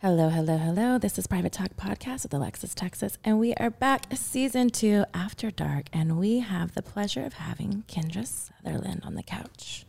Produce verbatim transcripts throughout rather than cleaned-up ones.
Hello, hello, hello. This is Private Talk Podcast with Alexis Texas, and we are back season two after dark, and we have the pleasure of having Kendra Sutherland on the couch.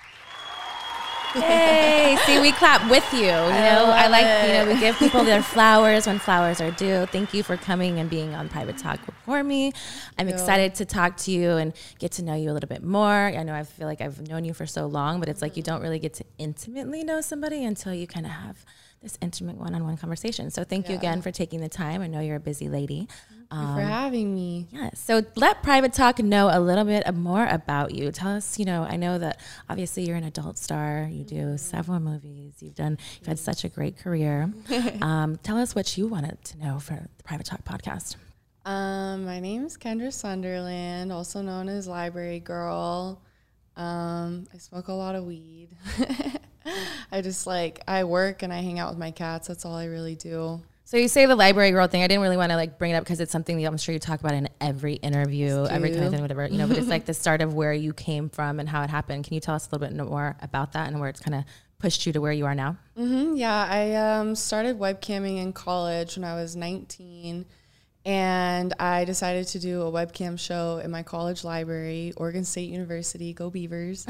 Hey, see, we clap with you. You know, I, I like, it. you know, we give people their flowers when flowers are due. Thank you for coming and being on Private Talk before me. I'm yeah. excited to talk to you and get to know you a little bit more. I know I feel like I've known you for so long, but it's like you don't really get to intimately know somebody until you kind of have this intimate one-on-one conversation. So thank yeah. you again for taking the time. I know you're a busy lady. Thank um, you for having me. Yeah. So let Private Talk know a little bit more about you. Tell us, you know, I know that obviously you're an adult star. You do several movies. You've done, you've had such a great career. um, tell us what you wanted to know for the Private Talk podcast. Um, my name is Kendra Sunderland, also known as Library Girl. Um, I smoke a lot of weed. I just like, I work and I hang out with my cats. That's all I really do. So you say the library girl thing. I didn't really want to like bring it up because it's something that I'm sure you talk about in every interview, every time, whatever, you know, but it's like the start of where you came from and how it happened. Can you tell us a little bit more about that and where it's kind of pushed you to where you are now? Mm-hmm, yeah, I um, started webcamming in college when I was nineteen. And I decided to do a webcam show in my college library, Oregon State University, go Beavers.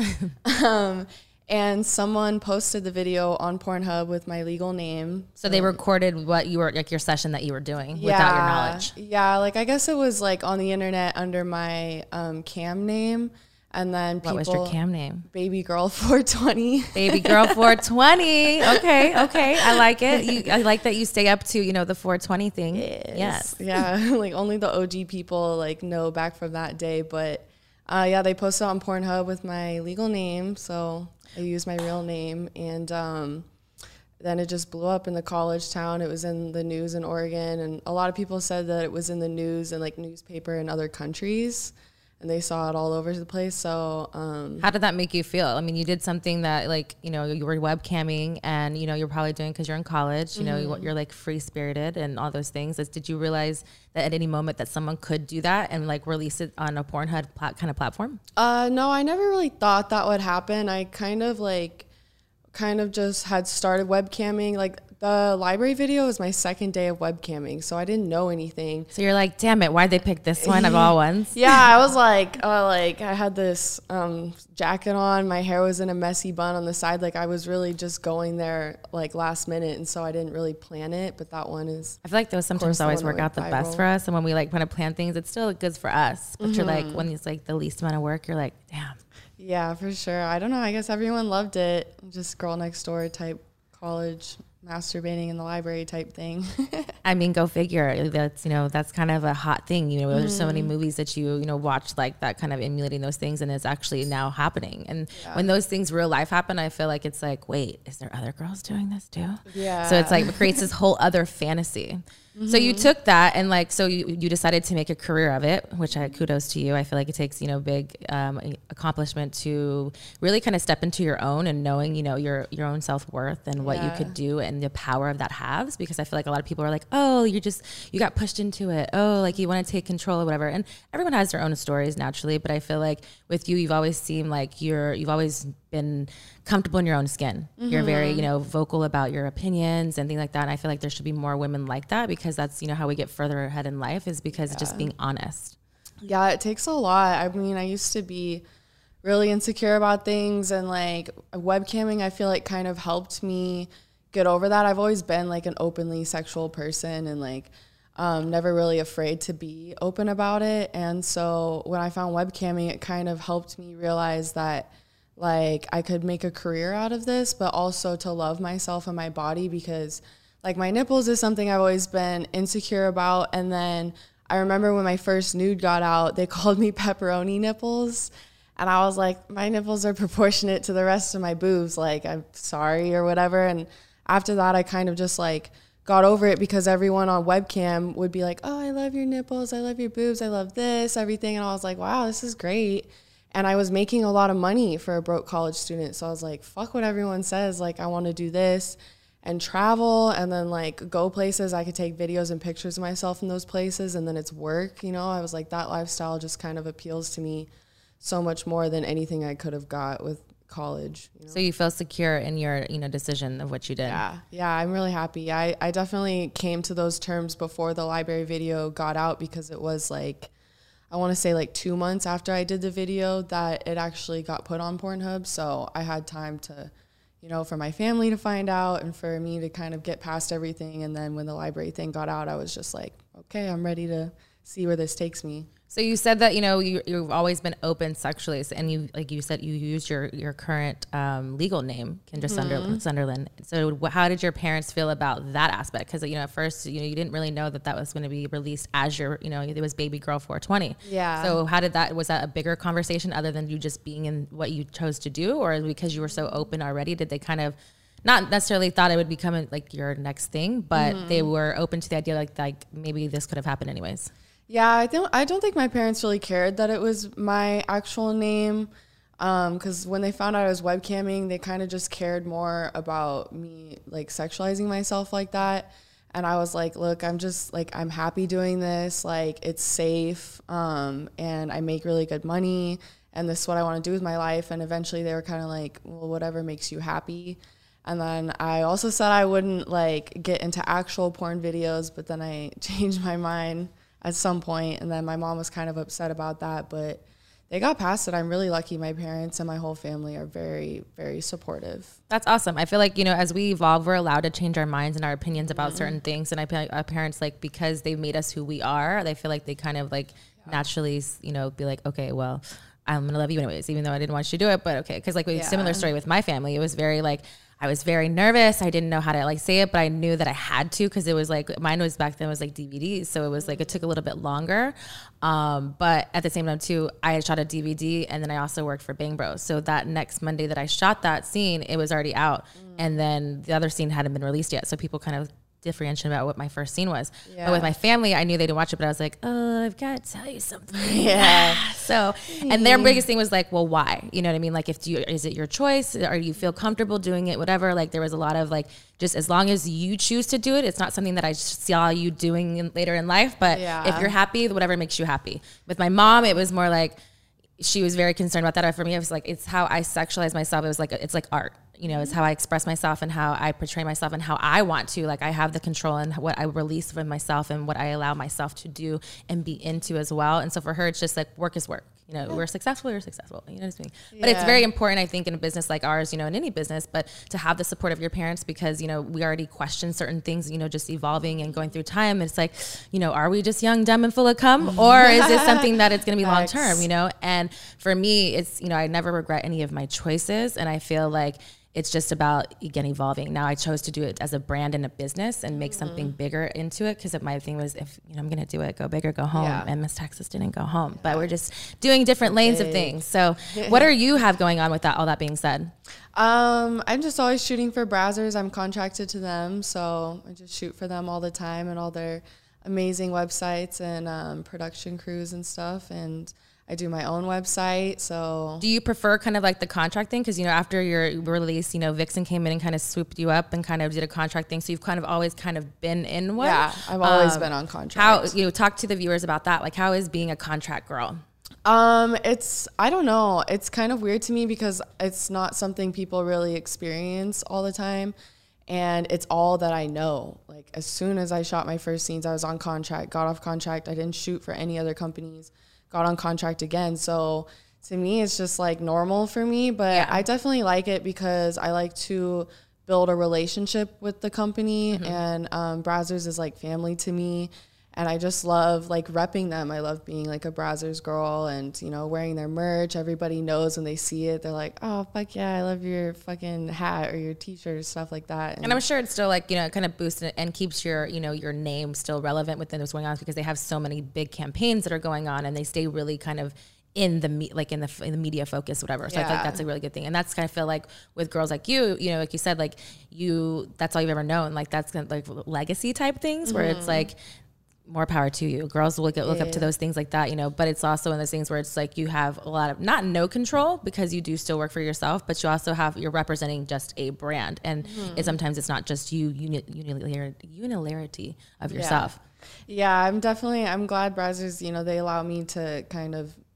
um, and someone posted the video on Pornhub with my legal name. So they recorded what you were, like your session that you were doing yeah, without your knowledge. Yeah, like I guess it was like on the internet under my um, cam name. And then people, what was your cam name? Baby Girl four twenty. Baby Girl four twenty. Okay, okay. I like it. You, I like that you stay up to, you know, the four twenty thing. Yes. yes. Yeah, like only the O G people like know back from that day. But uh, yeah, they posted on Pornhub with my legal name. So I used my real name. And um, then it just blew up in the college town. It was in the news in Oregon. And a lot of people said that it was in the news and like newspaper in other countries. And they saw it all over the place. So um, how did that make you feel? I mean, you did something that like, you know, you were webcamming and, you know, you're probably doing because you're in college, you mm-hmm. know, you're like free spirited and all those things. Did you realize that at any moment that someone could do that and like release it on a Pornhub plat- kind of platform? Uh, no, I never really thought that would happen. I kind of like, kind of just had started webcamming. Like the library video was my second day of webcamming, so I didn't know anything. So you're like, damn it, why'd they pick this one of all ones? Yeah, I was like, uh, like I had this um, jacket on, my hair was in a messy bun on the side. Like I was really just going there like last minute, and so I didn't really plan it. But that one is. I feel like those sometimes always work out the viral. best for us, and when we like want to plan things, it's still good for us. But mm-hmm. you're like, when it's like the least amount of work, you're like, damn. Yeah, for sure. I don't know. I guess everyone loved it. Just girl next door type college masturbating in the library type thing. I mean, go figure. That's, you know, that's kind of a hot thing. You know, mm-hmm. there's so many movies that you, you know, watch like that kind of emulating those things, and it's actually now happening. And yeah. when those things real life happen, I feel like it's like, wait, is there other girls doing this too? Yeah. So it's like it creates this whole other fantasy. Mm-hmm. So you took that and like, so you, you decided to make a career of it, which I kudos to you. I feel like it takes, you know, big um, accomplishment to really kind of step into your own and knowing, you know, your, your own self-worth and what yeah. you could do and the power of that has, because I feel like a lot of people are like, oh, you're just, you got pushed into it. Oh, like you want to take control or whatever. And everyone has their own stories naturally. But I feel like with you, you've always seemed like you're, you've always been comfortable in your own skin. Mm-hmm. You're very, you know, vocal about your opinions and things like that. And I feel like there should be more women like that, because that's, you know, how we get further ahead in life is because yeah. just being honest. Yeah, it takes a lot. I mean, I used to be really insecure about things, and like webcamming, I feel like kind of helped me get over that. I've always been like an openly sexual person and like um, never really afraid to be open about it. And so when I found webcamming, it kind of helped me realize that like I could make a career out of this, but also to love myself and my body, because like my nipples is something I've always been insecure about. And then I remember when my first nude got out, they called me pepperoni nipples. And I was like, my nipples are proportionate to the rest of my boobs. Like, I'm sorry or whatever. And after that, I kind of just like got over it, because everyone on webcam would be like, oh, I love your nipples. I love your boobs. I love this, everything. And I was like, wow, this is great. And I was making a lot of money for a broke college student. So I was like, fuck what everyone says. Like, I want to do this and travel and then like go places. I could take videos and pictures of myself in those places, and then it's work. You know, I was like, that lifestyle just kind of appeals to me so much more than anything I could have got with college. You know? So you feel secure in your, you know, decision of what you did. Yeah. Yeah. I'm really happy. I, I definitely came to those terms before the library video got out, because it was like, I want to say like two months after I did the video that it actually got put on Pornhub. So I had time to, you know, for my family to find out and for me to kind of get past everything. And then when the library thing got out, I was just like, okay, I'm ready to see where this takes me. So you said that, you know, you, you've always been open sexually, and you, like you said, you used your, your current um, legal name, Kendra mm-hmm. Sunderland. So how did your parents feel about that aspect? Because, you know, at first, you know, you didn't really know that that was going to be released as your, you know, it was Baby Girl four twenty. Yeah. So how did that, was that a bigger conversation other than you just being in what you chose to do? Or because you were so open already, did they kind of, not necessarily thought it would become like your next thing, but mm-hmm. they were open to the idea like, like maybe this could have happened anyways? Yeah, I don't. I don't think my parents really cared that it was my actual name, because um, when they found out I was webcamming, they kind of just cared more about me like sexualizing myself like that. And I was like, look, I'm just like, I'm happy doing this. Like, it's safe, um, and I make really good money, and this is what I want to do with my life. And eventually, they were kind of like, well, whatever makes you happy. And then I also said I wouldn't like get into actual porn videos, but then I changed my mind at some point, and then my mom was kind of upset about that, but they got past it. I'm really lucky. My parents and my whole family are very, very supportive. That's awesome. I feel like, you know, as we evolve, we're allowed to change our minds and our opinions about mm-hmm. certain things. And I feel like our parents, like, because they made us who we are, they feel like they kind of like yeah. naturally, you know, be like, okay, well, I'm going to love you anyways, even though I didn't want you to do it, but okay. Cause like we yeah. similar story with my family. It was very like, I was very nervous. I didn't know how to like say it, but I knew that I had to, because it was like, mine was back then was like D V Ds. So it was like, it took a little bit longer. Um, but at the same time too, I had shot a D V D, and then I also worked for Bang Bros. So that next Monday that I shot that scene, it was already out. Mm. And then the other scene hadn't been released yet. So people kind of differentiation about what my first scene was. Yeah. But with my family, I knew they didn't watch it, but I was like, oh, I've got to tell you something. Yeah. So, and their biggest thing was like, well, why? You know what I mean? Like, if you, is it your choice, or you feel comfortable doing it, whatever. Like, there was a lot of like, just as long as you choose to do it, it's not something that I saw you doing in, later in life. But yeah. if you're happy, whatever makes you happy. With my mom, it was more like, she was very concerned about that. For me, it was like, it's how I sexualize myself. It was like, it's like art, you know, it's how I express myself and how I portray myself and how I want to, like, I have the control and what I release from myself and what I allow myself to do and be into as well. And so for her, it's just like, work is work. You know, we're successful, we're successful. You know what I mean? Yeah. But it's very important, I think, in a business like ours, you know, in any business, but to have the support of your parents, because, you know, we already question certain things, you know, just evolving and going through time. It's like, you know, are we just young, dumb, and full of cum? Or is this something that it's going to be long term, you know? And for me, it's, you know, I never regret any of my choices. And I feel like it's just about, again, evolving. Now I chose to do it as a brand and a business and make mm-hmm. something bigger into it, because my thing was, if you know I'm going to do it, go big or go home. Yeah. And Miss Texas didn't go home. Yeah. But we're just doing different lanes big. of things. So what are you have going on with that, all that being said? Um, I'm just always shooting for Brazzers. I'm contracted to them. So I just shoot for them all the time and all their amazing websites and um, production crews and stuff. And I do my own website. So do you prefer kind of like the contract thing? Because, you know, after your release, you know, Vixen came in and kind of swooped you up and kind of did a contract thing. So you've kind of always kind of been in one. Yeah, I've always um, been on contract. How, you know, talk to the viewers about that. Like, how is being a contract girl? Um, it's, I don't know. It's kind of weird to me because it's not something people really experience all the time. And it's all that I know. Like, as soon as I shot my first scenes, I was on contract, got off contract. I didn't shoot for any other companies. Got on contract again. So to me, it's just like normal for me, but yeah. I definitely like it because I like to build a relationship with the company mm-hmm. and um, Brazzers is like family to me. And I just love like repping them. I love being like a Brazzers girl and, you know, wearing their merch. Everybody knows when they see it. They're like, oh, fuck yeah, I love your fucking hat or your t-shirt or stuff like that. And, and I'm sure it's still like, you know, it kind of boosts it and keeps your, you know, your name still relevant within what's going on, because they have so many big campaigns that are going on and they stay really kind of in the me- like in the in the media focus, whatever. So yeah. I feel like that's a really good thing. And that's kind of feel like with girls like you, you know, like you said, like you, that's all you've ever known. Like that's kind of like legacy type things mm-hmm. where it's like, more power to you. Girls will look, look yeah. up to those things like that, you know, but it's also in those things where it's like you have a lot of, not no control because you do still work for yourself, but you also have, you're representing just a brand. And mm-hmm. it, sometimes it's not just you, uni, unilar, unilarity of yourself. Yeah. yeah, I'm definitely, I'm glad Brazzers, you know, they allow me to kind of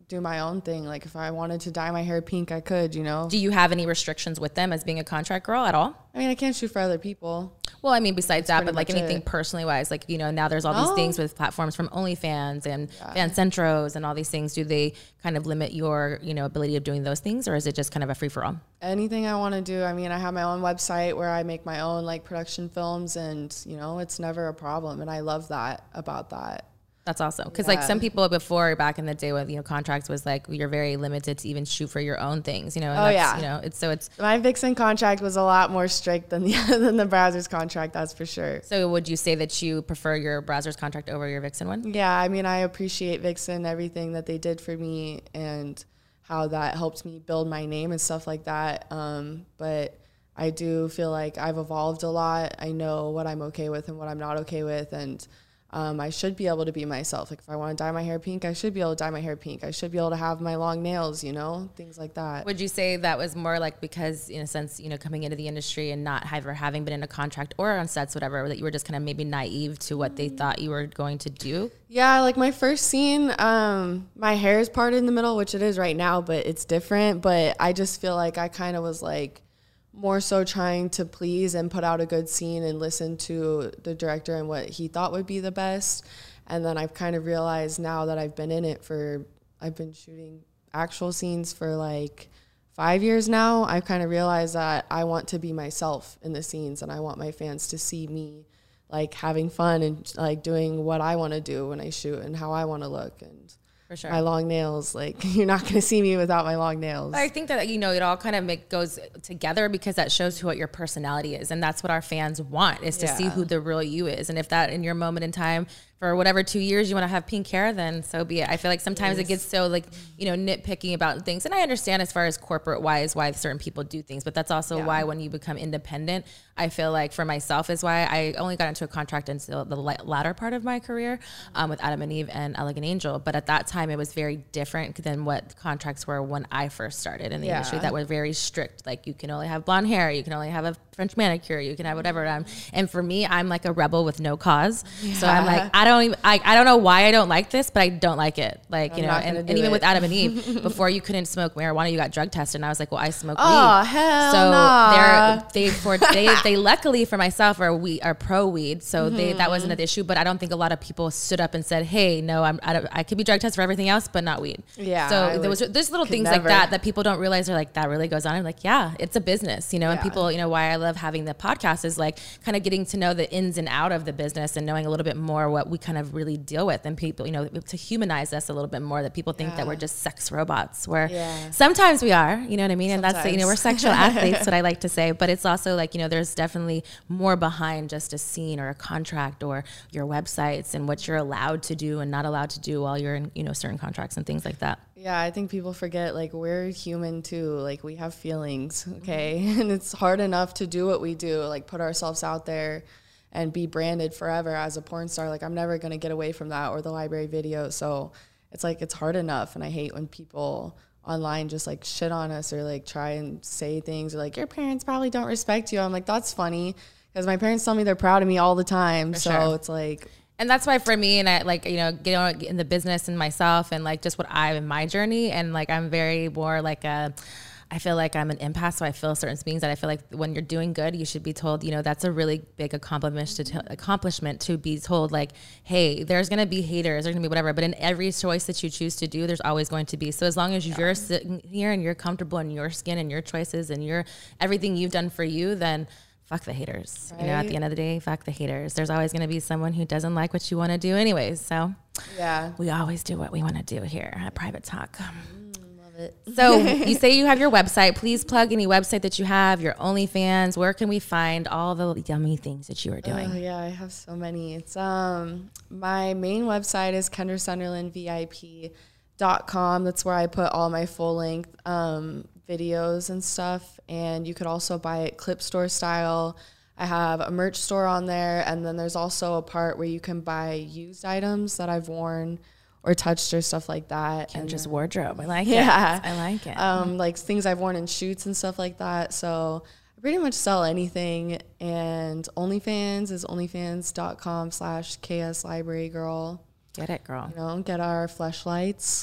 do my own thing. Like if I wanted to dye my hair pink, I could, you know. Do you have any restrictions with them as being a contract girl at all? I mean, I can't shoot for other people. Well, I mean, besides That's that, but like anything it. personally wise, like, you know, now there's all these Oh. things with platforms from OnlyFans and yeah. Fan Centros and all these things. Do they kind of limit your, you know, ability of doing those things, or is it just kind of a free for all? Anything I want to do. I mean, I have my own website where I make my own like production films, and, you know, it's never a problem. And I love that about that. That's awesome. Because yeah. like some people before, back in the day with, you know, contracts was like, you're very limited to even shoot for your own things, you know? And oh, that's, yeah. You know, it's so it's. My Vixen contract was a lot more strict than the, than the Brazzers contract, that's for sure. So would you say that you prefer your Brazzers contract over your Vixen one? Yeah. I mean, I appreciate Vixen, everything that they did for me and how that helped me build my name and stuff like that. Um, but I do feel like I've evolved a lot. I know what I'm okay with and what I'm not okay with. And Um, I should be able to be myself. Like if I want to dye my hair pink, I should be able to dye my hair pink. I should be able to have my long nails, you know, things like that. Would you say that was more like because, in a sense, you know, coming into the industry and not ever having been in a contract or on sets, whatever, that you were just kind of maybe naive to what they thought you were going to do? Yeah, like my first scene, um, my hair is parted in the middle, which it is right now, but it's different. But I just feel like I kind of was like, more so trying to please and put out a good scene and listen to the director and what he thought would be the best. And then I've kind of realized now that I've been in it for, I've been shooting actual scenes for like five years now. I've kind of realized that I want to be myself in the scenes, and I want my fans to see me like having fun and like doing what I want to do when I shoot and how I want to look. And For sure. my long nails, like you're not going to see me without my long nails. I think that, you know, it all kind of make, goes together because that shows who what your personality is. And that's what our fans want, is to Yeah. see who the real you is. And if that in your moment in time for whatever two years you want to have pink hair, then so be it. I feel like sometimes yes. it gets so like, you know, nitpicky about things. And I understand as far as corporate wise why certain people do things, but that's also yeah. why when you become independent, I feel like for myself is why I only got into a contract until the latter part of my career um, with Adam and Eve and Elegant Angel. But at that time it was very different than what contracts were when I first started in the yeah. industry that were very strict. Like you can only have blonde hair, you can only have a French manicure, you can have whatever. Um, and for me, I'm like a rebel with no cause. Yeah. So I'm like, I don't even, I, I don't know why I don't like this, but I don't like it. Like, I'm you know, and, and even it. with Adam and Eve, before you couldn't smoke marijuana, you got drug tested. And I was like, well, I smoke oh, weed. Oh, hell So nah. they're, they, for, they, they luckily for myself are we are pro weed. So mm-hmm. they, that wasn't an issue, but I don't think a lot of people stood up and said, hey, no, I'm, I, don't, I could be drug tested for everything else, but not weed. Yeah. So I there was, there's little things never. like that, that people don't realize are like, that really goes on. I'm like, yeah, it's a business, you know, and yeah. people, you know, why I love having the podcast is like kind of getting to know the ins and out of the business and knowing a little bit more what we kind of really deal with, and people, you know, to humanize us a little bit more, that people think yeah. that we're just sex robots, where yeah. sometimes we are, you know what I mean? Sometimes. And that's, you know, we're sexual athletes, what I like to say, but it's also like, you know, there's definitely more behind just a scene or a contract or your websites and what you're allowed to do and not allowed to do while you're in, you know, certain contracts and things like that. Yeah, I think people forget, like, we're human too. Like, we have feelings, okay? Mm-hmm. And it's hard enough to do what we do, like put ourselves out there and be branded forever as a porn star. Like, I'm never going to get away from that, or the library video. So it's like, it's hard enough. And I hate when people online just like shit on us or like try and say things or like, your parents probably don't respect you. I'm like, that's funny, because my parents tell me they're proud of me all the time. For so sure. It's like... And that's why for me, and I like, you know, get on in the business and myself and like just what I in my journey. And like, I'm very more like a, I feel like I'm an empath. So I feel certain things that I feel like when you're doing good, you should be told, you know, that's a really big accomplishment to t- accomplishment to be told like, hey, there's going to be haters, there's going to be whatever. But in every choice that you choose to do, there's always going to be. So as long as you're sitting here and you're comfortable in your skin and your choices and your, everything you've done for you, then fuck the haters. Right. You know, at the end of the day, fuck the haters. There's always going to be someone who doesn't like what you want to do anyways. So yeah, we always do what we want to do here at Private Talk. Mm, love it. So you say you have your website. Please plug any website that you have, your OnlyFans. Where can we find all the yummy things that you are doing? Oh yeah, I have so many. It's um my main website is Kendra Sunderland V I P dot com. That's where I put all my full length um videos and stuff, and you could also buy it clip store style. I have a merch store on there, and then there's also a part where you can buy used items that I've worn or touched or stuff like that. And just then, wardrobe. I like yeah, it. I like it. Um, like things I've worn in shoots and stuff like that. So I pretty much sell anything. And OnlyFans is onlyfans dot com slash K S Library Girl. Get it, girl. You know, get our fleshlights.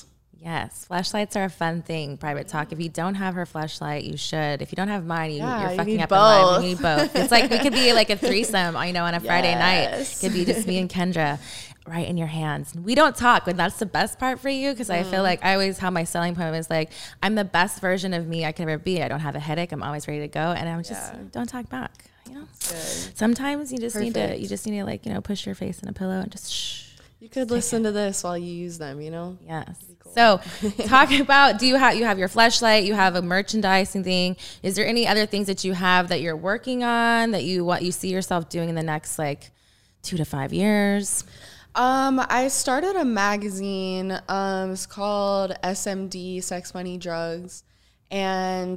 Yes, flashlights are a fun thing. Private talk. If you don't have her flashlight, you should. If you don't have mine, you, Yeah, you're you fucking need up in life. both. You need both. It's like we could be like a threesome, you know, on a Friday night. It could be just me and Kendra, right in your hands. We don't talk, but that's the best part for you because mm. I feel like I always have my selling point was like I'm the best version of me I could ever be. I don't have a headache. I'm always ready to go, and I'm just yeah. don't talk back. You know, good. Sometimes you just Perfect. need to you just need to like you know push your face in a pillow and just shh. You could listen to this while you use them, you know? Yes. Cool. So talk about, do you have, you have your fleshlight, you have a merchandising thing. Is there any other things that you have that you're working on that you what you see yourself doing in the next like two to five years? Um, I started a magazine. Um, it's called S M D, Sex, Money, Drugs. And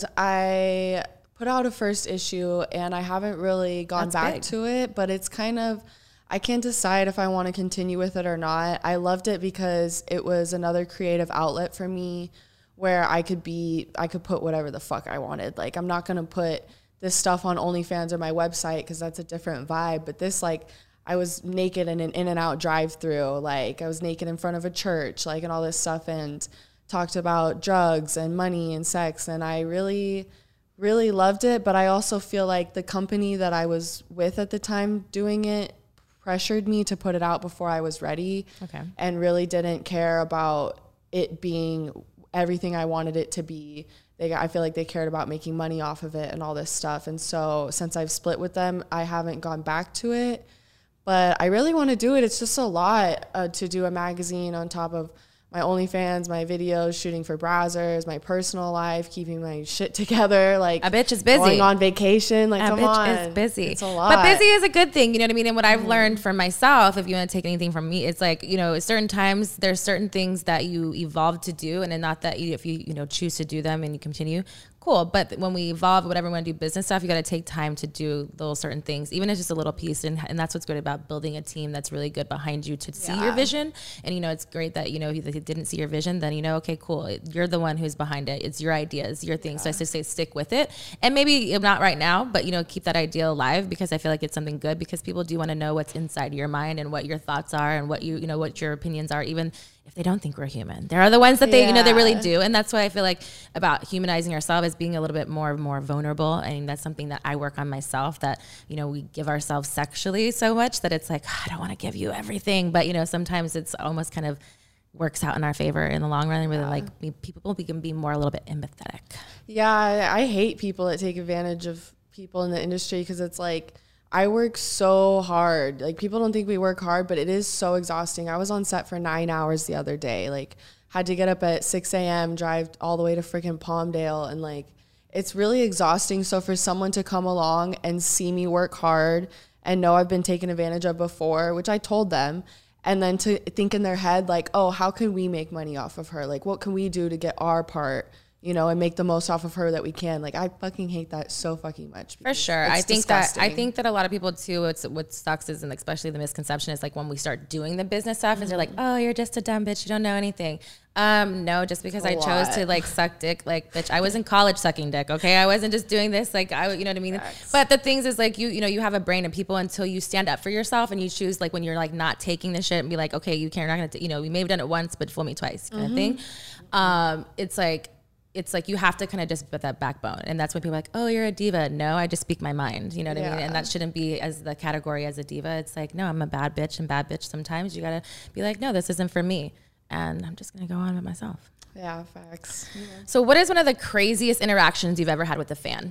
I put out a first issue and I haven't really gone That's back big. to it, but it's kind of, I can't decide if I want to continue with it or not. I loved it because it was another creative outlet for me where I could be, I could put whatever the fuck I wanted. Like, I'm not going to put this stuff on OnlyFans or my website because that's a different vibe. But this, like, I was naked in an In-N-Out drive-through. Like, I was naked in front of a church, like, and all this stuff, and talked about drugs and money and sex. And I really, really loved it. But I also feel like the company that I was with at the time doing it pressured me to put it out before I was ready okay. and really didn't care about it being everything I wanted it to be. They, I feel like they cared about making money off of it and all this stuff. And so since I've split with them, I haven't gone back to it. But I really want to do it. It's just a lot uh, to do a magazine on top of my OnlyFans, my videos, shooting for Brazzers, my personal life, keeping my shit together. Like a bitch is busy. Going on vacation. Like, a come bitch on. is busy. It's a lot. But busy is a good thing. You know what I mean? And what I've mm. learned from myself, if you want to take anything from me, it's like, you know, certain times there's certain things that you evolve to do. And then not that you, if you, you know, choose to do them and you continue, cool. But when we evolve, whatever we want to do business stuff, you got to take time to do those certain things, even if it's just a little piece. And, and that's what's great about building a team that's really good behind you to see yeah. your vision. And, you know, it's great that, you know, if you didn't see your vision, then, you know, okay, cool. You're the one who's behind it. It's your ideas, your thing. Yeah. So I just say stick with it. And maybe not right now, but, you know, keep that idea alive because I feel like it's something good because people do want to know what's inside your mind and what your thoughts are and what you, you know, what your opinions are, even if they don't think we're human. There are the ones that they, yeah. you know, they really do. And that's why I feel like about humanizing ourselves as being a little bit more, more vulnerable. And that's something that I work on myself, that, you know, we give ourselves sexually so much that it's like, oh, I don't want to give you everything. But, you know, sometimes it's almost kind of works out in our favor in the long run. And really yeah. like we, people, we can be more a little bit empathetic. Yeah. I, I hate people that take advantage of people in the industry because it's like, I work so hard. Like, people don't think we work hard, but it is so exhausting. I was on set for nine hours the other day. Like, had to get up at six a.m., drive all the way to freaking Palmdale. And, like, it's really exhausting. So for someone to come along and see me work hard and know I've been taken advantage of before, which I told them, and then to think in their head, like, oh, how can we make money off of her? Like, what can we do to get our part, you know, and make the most off of her that we can. Like, I fucking hate that so fucking much. For sure. I think disgusting. that I think that a lot of people too, it's what sucks is, and especially the misconception is like when we start doing the business stuff, mm-hmm. is they're like, oh, you're just a dumb bitch, you don't know anything. Um, no, just because I chose to like suck dick, like, bitch, I was in college sucking dick. Okay. I wasn't just doing this. Like, I, you know what I mean? Facts. But the things is like, you, you know, you have a brain, and people, until you stand up for yourself and you choose, like, when you're like not taking the shit and be like, okay, you can't, you're not gonna, t- you know, you may have done it once, but fool me twice kind mm-hmm. of thing. Um, it's like, it's like you have to kind of just put that backbone. And that's when people are like, oh, you're a diva. No, I just speak my mind. You know what yeah. I mean? And that shouldn't be as the category as a diva. It's like, no, I'm a bad bitch, and bad bitch sometimes you got to be like, no, this isn't for me. And I'm just going to go on with myself. Yeah, facts. Yeah. So what is one of the craziest interactions you've ever had with a fan?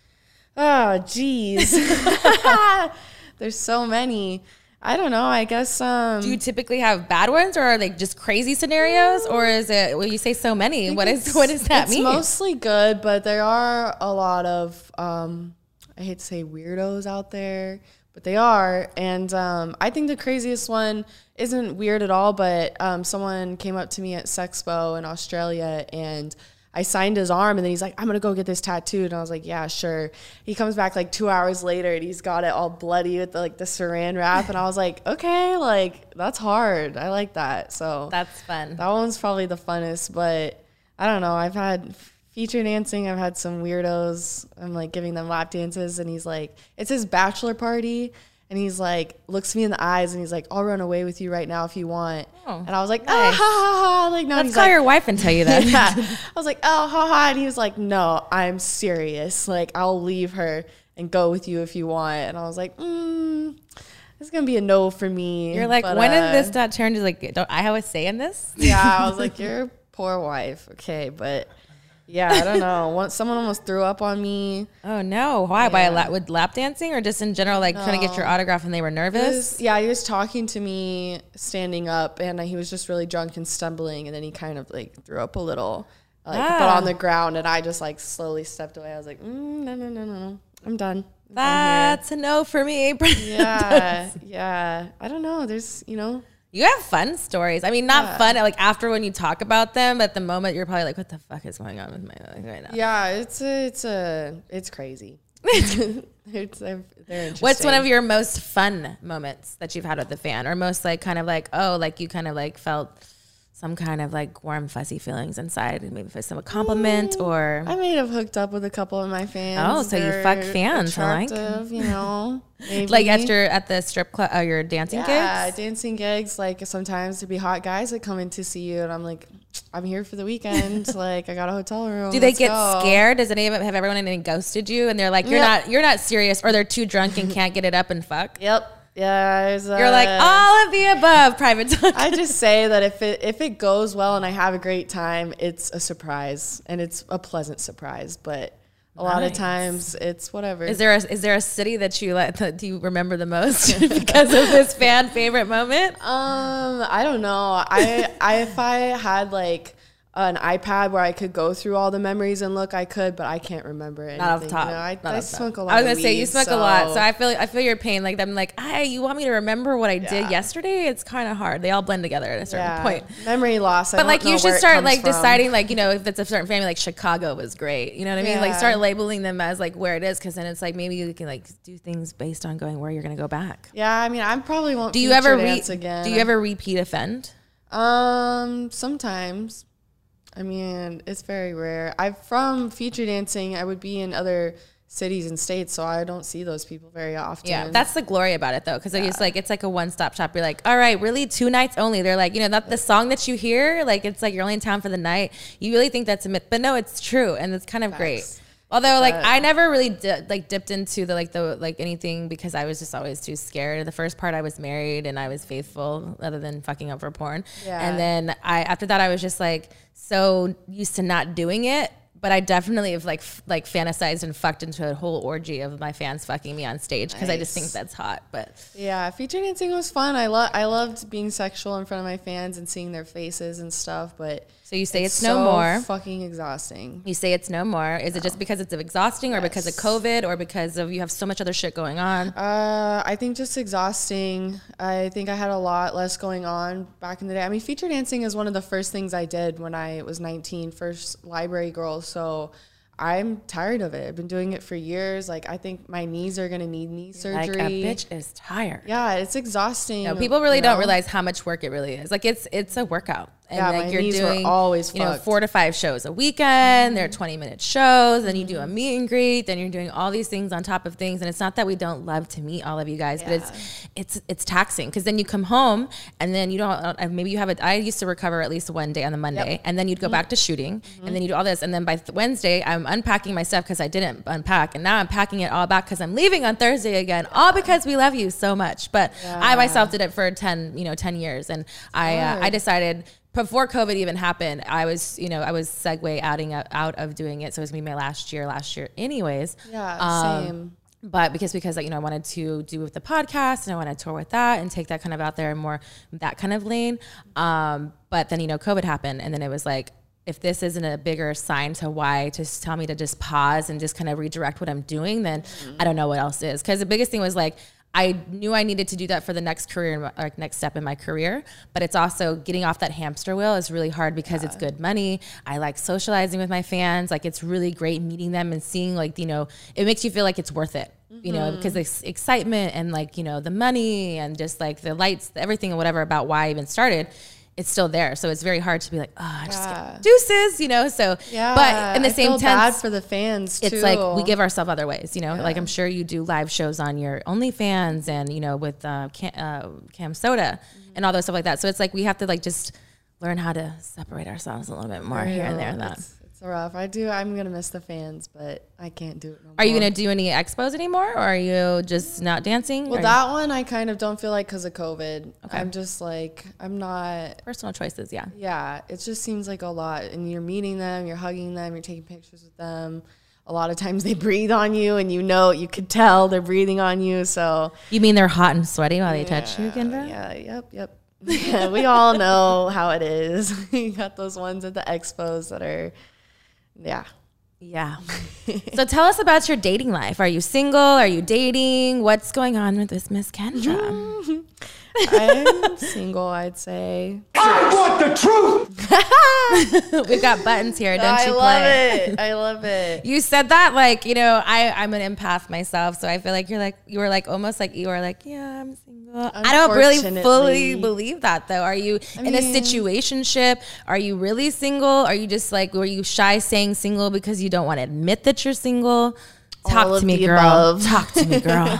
Oh, geez. There's so many. I don't know. I guess. Um, Do you typically have bad ones, or are they just crazy scenarios, or is it when you say so many? What is what does that it's mean? It's mostly good, but there are a lot of um, I hate to say weirdos out there, but they are. And um, I think the craziest one isn't weird at all. But um, someone came up to me at Sexpo in Australia, and I signed his arm, and then he's like, I'm going to go get this tattooed. And I was like, yeah, sure. He comes back like two hours later, and he's got it all bloody with the, like the saran wrap. And I was like, okay, like, that's hard. I like that. So that's fun. That one's probably the funnest. But I don't know. I've had feature dancing. I've had some weirdos. I'm like giving them lap dances, and he's like, it's his bachelor party. And he's like, looks me in the eyes and he's like, I'll run away with you right now if you want. Oh, and I was like, nice. oh, ha, ha, ha. Like, no, Let's he's call like, your wife and tell you that. yeah. I was like, oh, ha, ha. And he was like, no, I'm serious. Like, I'll leave her and go with you if you want. And I was like, mm, it's going to be a no for me. You're like, but, when uh, did this not turn to like, don't I have a say in this? Yeah, I was like, you're a poor wife. Okay, but yeah, I don't know. Once someone almost threw up on me. Oh no! Why? Yeah. By a lap with lap dancing, or just in general, like no. trying to get your autograph and they were nervous? He was, yeah, he was talking to me standing up, and he was just really drunk and stumbling, and then he kind of like threw up a little, like ah. but on the ground, and I just like slowly stepped away. I was like, mm, no, no, no, no, no, I'm done. I'm That's done a no for me. Yeah, yeah. I don't know. There's, you know. You have fun stories. I mean, not yeah. fun, like after when you talk about them, but at the moment you're probably like, what the fuck is going on with my life right now? Yeah, it's a, it's a, it's crazy. it's, they're, they're What's one of your most fun moments that you've had with the fan, or most like kind of like, oh, like you kind of like felt some kind of like warm, fuzzy feelings inside, and maybe for some compliment mm, or. I may have hooked up with a couple of my fans. Oh, so They're you fuck fans, I like. You know, maybe. Like at your at the strip club, uh, your dancing yeah, gigs. Yeah, dancing gigs. Like sometimes there'd be hot guys that come in to see you, and I'm like, I'm here for the weekend. Like I got a hotel room. Do they Let's get go. scared? Does any of them have everyone in ghosted you, and they're like, you're yep. not you're not serious, or they're too drunk and can't get it up and fuck? Yep. Yeah, uh, you're like all of the above. Private talk. I just say that if it if it goes well and I have a great time, it's a surprise and it's a pleasant surprise. But a nice. lot of times it's whatever. Is there a, is there a city that you let that do you remember the most because of this fan favorite moment? Um, I don't know. I I if I had like an iPad where I could go through all the memories and look, I could, but I can't remember anything. Not off the top. You know, I, I smoke top. a lot. I was gonna of say weed, you smoke so. a lot, so I feel I feel your pain. Like I'm like, hey, you want me to remember what I yeah. did yesterday? It's kind of hard. They all blend together at a certain yeah. point. Memory loss. I but like don't you know should where start like from. deciding like you know if it's a certain family, like Chicago was great. You know what I mean? Yeah. Like start labeling them as like where it is, because then it's like maybe you can like do things based on going where you're gonna go back. Yeah, I mean, I probably won't. Do you ever re- again. Do you ever repeat offend? Um, sometimes. I mean, it's very rare. I'm from feature dancing. I would be in other cities and states, so I don't see those people very often. Yeah, that's the glory about it, though, because yeah. it's like it's like a one-stop shop. You're like, all right, really, two nights only. They're like, you know, not the song that you hear, like it's like you're only in town for the night. You really think that's a myth, but no, it's true, and it's kind of Facts. great. Although, like, I never really di- like dipped into the like the like anything because I was just always too scared. The first part, I was married and I was faithful, other than fucking up for porn. Yeah. And then I after that, I was just like so used to not doing it. But I definitely have like f- like fantasized and fucked into a whole orgy of my fans fucking me on stage because nice. I just think that's hot. But yeah, feature dancing was fun. I love I loved being sexual in front of my fans and seeing their faces and stuff. But so you say it's, it's no so more. Fucking exhausting. You say it's no more. Is no. it just because it's exhausting, or yes. because of COVID, or because of you have so much other shit going on? Uh, I think just exhausting. I think I had a lot less going on back in the day. I mean, feature dancing is one of the first things I did when I was nineteen, first library girl. So I'm tired of it. I've been doing it for years. Like, I think my knees are going to need knee surgery. Like, a bitch is tired. Yeah, it's exhausting. No, people really you don't know? realize how much work it really is. Like, it's it's a workout. And yeah, like my you're knees doing, were always you know, fucked. four to five shows a weekend. Mm-hmm. They're twenty minute shows. Then you do a meet and greet. Then you're doing all these things on top of things. And it's not that we don't love to meet all of you guys, yeah. but it's it's it's taxing because then you come home and then you don't. Maybe you have a. I used to recover at least one day on the Monday, yep. and then you'd go mm-hmm. back to shooting, mm-hmm. and then you do all this, and then by th- Wednesday I'm unpacking my stuff because I didn't unpack, and now I'm packing it all back because I'm leaving on Thursday again, all because we love you so much. But yeah. I myself did it for ten, you know, ten years, and I uh, I decided. Before COVID even happened, I was, you know, I was segue outing out of doing it. So it was gonna be my last year, last year anyways. Yeah, um, same. But because, because, you know, I wanted to do with the podcast and I wanted to tour with that and take that kind of out there and more that kind of lane. Um, but then, you know, COVID happened and then it was like, if this isn't a bigger sign to why to tell me to just pause and just kind of redirect what I'm doing, then mm-hmm. I don't know what else is. Cause the biggest thing was like, I knew I needed to do that for the next career, like next step in my career. But it's also getting off that hamster wheel is really hard because yeah. it's good money. I like socializing with my fans. Like it's really great meeting them and seeing like, you know, it makes you feel like it's worth it, mm-hmm. you know, because the excitement and like, you know, the money and just like the lights, everything and whatever about why I even started. it's still there. So it's very hard to be like, oh, I just Yeah. get deuces, you know? So, Yeah, but in the I same feel bad tense, for the fans it's too. like we give ourselves other ways, you know, Yeah. like I'm sure you do live shows on your OnlyFans and, you know, with uh, Cam, uh, Cam Soda Mm-hmm. and all those stuff like that. So it's like we have to like just learn how to separate ourselves a little bit more I here and know, there and that. It's, it's rough. I do. I'm gonna miss the fans, but I can't do it no more. Are you going to do any expos anymore, or are you just not dancing? Well, Or that one I kind of don't feel like because of COVID. Okay. I'm just like I'm not. personal choices, yeah. Yeah, it just seems like a lot. And you're meeting them, you're hugging them, you're taking pictures with them. A lot of times they breathe on you, and you know, you could tell they're breathing on you. So You mean they're hot and sweaty while they yeah, touch you, Kendra? Yeah, yep, yep. Yeah, we all know how it is. You got those ones at the expos that are, yeah. Yeah. So tell us about your dating life. Are you single? Are you dating? What's going on with this Miss Kendra? I'm single, I'd say. I want the truth. We've got buttons here. Don't I you love play? it. I love it. You said that like, you know, I, I'm an empath myself. So I feel like you're like, you were like almost like you were like, yeah, I'm single. I don't really fully Unfortunately. believe that though. Are you I in a mean- situationship? Are you really single? Are you just like, were you shy saying single because you don't want to admit that you're single? Talk All to of me, the girl. above. Talk to me, girl.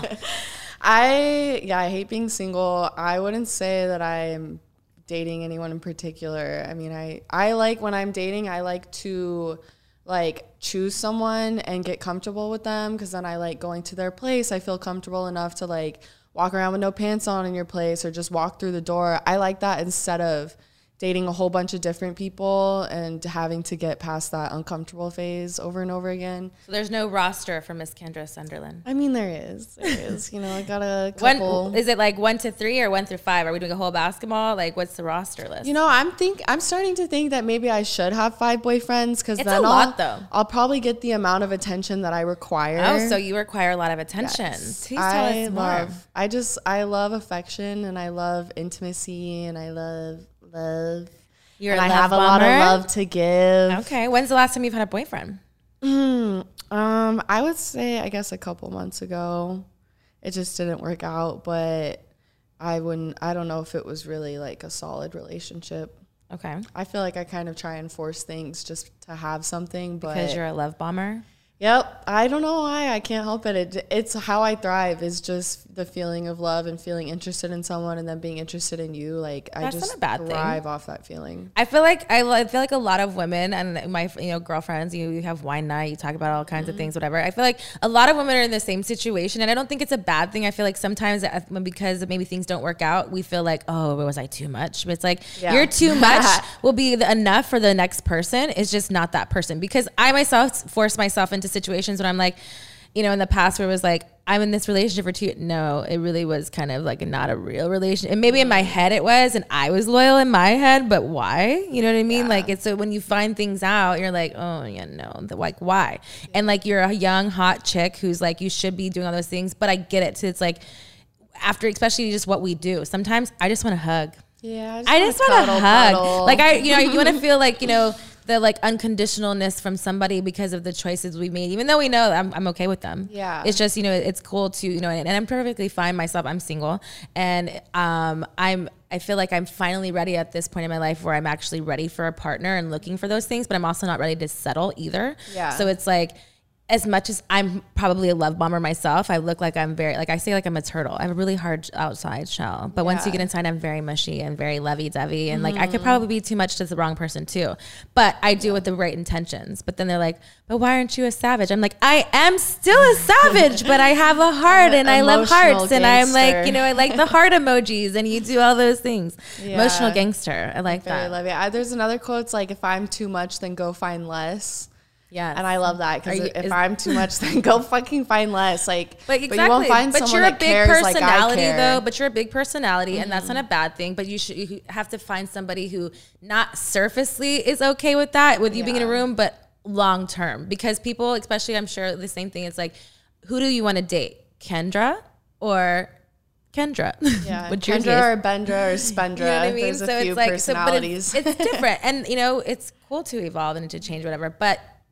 I yeah, I hate being single. I wouldn't say that I'm dating anyone in particular. I mean, I I like when I'm dating, I like to like choose someone and get comfortable with them because then I like going to their place. I feel comfortable enough to like walk around with no pants on in your place or just walk through the door. I like that instead of dating a whole bunch of different people and having to get past that uncomfortable phase over and over again. So there's no roster for Miss Kendra Sunderland. I mean, there is. There is. You know, I got a couple. One, is it like one to three or one through five? Are we doing a whole basketball? Like, what's the roster list? You know, I'm think I'm starting to think that maybe I should have five boyfriends because It's then a I'll, lot, though. I'll probably get the amount of attention that I require. Oh, so you require a lot of attention. Yes. Please tell I us more. love. I just I love affection and I love intimacy and I love love. You're and a I love have a lot of bomber? love to give. Okay. When's the last time you've had a boyfriend? Um, I would say I guess a couple months ago. It just didn't work out, but I wouldn't. I don't know if it was really like a solid relationship. Okay. I feel like I kind of try and force things just to have something, but Because you're a love bomber. yep, I don't know why. I can't help it. it. It's how I thrive is just the feeling of love and feeling interested in someone and then being interested in you. Like I That's not just a bad thing. thrive off that feeling. I feel like I, li- I feel like a lot of women and my you know girlfriends. You, you have wine night. You talk about all kinds Mm-hmm. of things, whatever. I feel like a lot of women are in the same situation, and I don't think it's a bad thing. I feel like sometimes uh, when- because maybe things don't work out, we feel like, oh, was I too much? But it's like Yeah. you're too much will be the, enough for the next person. It's just not that person because I myself force myself into situations when I'm like. You know, in the past where it was like, I'm in this relationship for two. No, it really was kind of like not a real relationship. And maybe in my head it was, and I was loyal in my head, but why? You know what I mean? Yeah. Like it's so when you find things out, you're like, oh yeah, no, the, like why? And like you're a young hot chick who's like, you should be doing all those things, but I get it. So it's like after, especially just what we do. Sometimes I just want to hug. Yeah, I just want to cuddle, hug. cuddle. Like I, you know, you want to feel like you know the like unconditionalness from somebody because of the choices we made, even though we know I'm, I'm okay with them. Yeah. It's just, you know, it's cool to, you know, and, and I'm perfectly fine myself. I'm single and um, I'm, I feel like I'm finally ready at this point in my life where I'm actually ready for a partner and looking for those things, but I'm also not ready to settle either. Yeah. So it's like, as much as I'm probably a love bomber myself, I look like I'm very, like I say like I'm a turtle. I have a really hard outside shell. But once you Yeah. get inside, I'm very mushy and very lovey-dovey. And like I could probably be too much to the wrong person too. But I do it with the right intentions. But then they're like, but why aren't you a savage? I'm like, I am still a savage, but I have a heart and I love Emotional hearts. And I'm like, gangster. you know, I like the heart emojis and you do all those things. Yeah. Emotional gangster. I like Very that. love it. I, there's another quote. It's like, if I'm too much, then go find less. Yeah. And I love that Are because you- if is- I'm too much, then go fucking find less. Like, But exactly. you won't find but someone you're a that big cares like I personality, care. though. But you're a big personality, and that's not a bad thing. But you should you have to find somebody who not surfacely is okay with that, with you being in a Yeah. room, but long term. Because people, especially, I'm sure the same thing. It's like, who do you want to date, Kendra or Kendra? Yeah, Which yours Kendra is. or Bendra or Spendra. You know what I mean? There's a So few it's like, so, but personalities. it's, it's different, and you know, it's cool to evolve and to change whatever, but.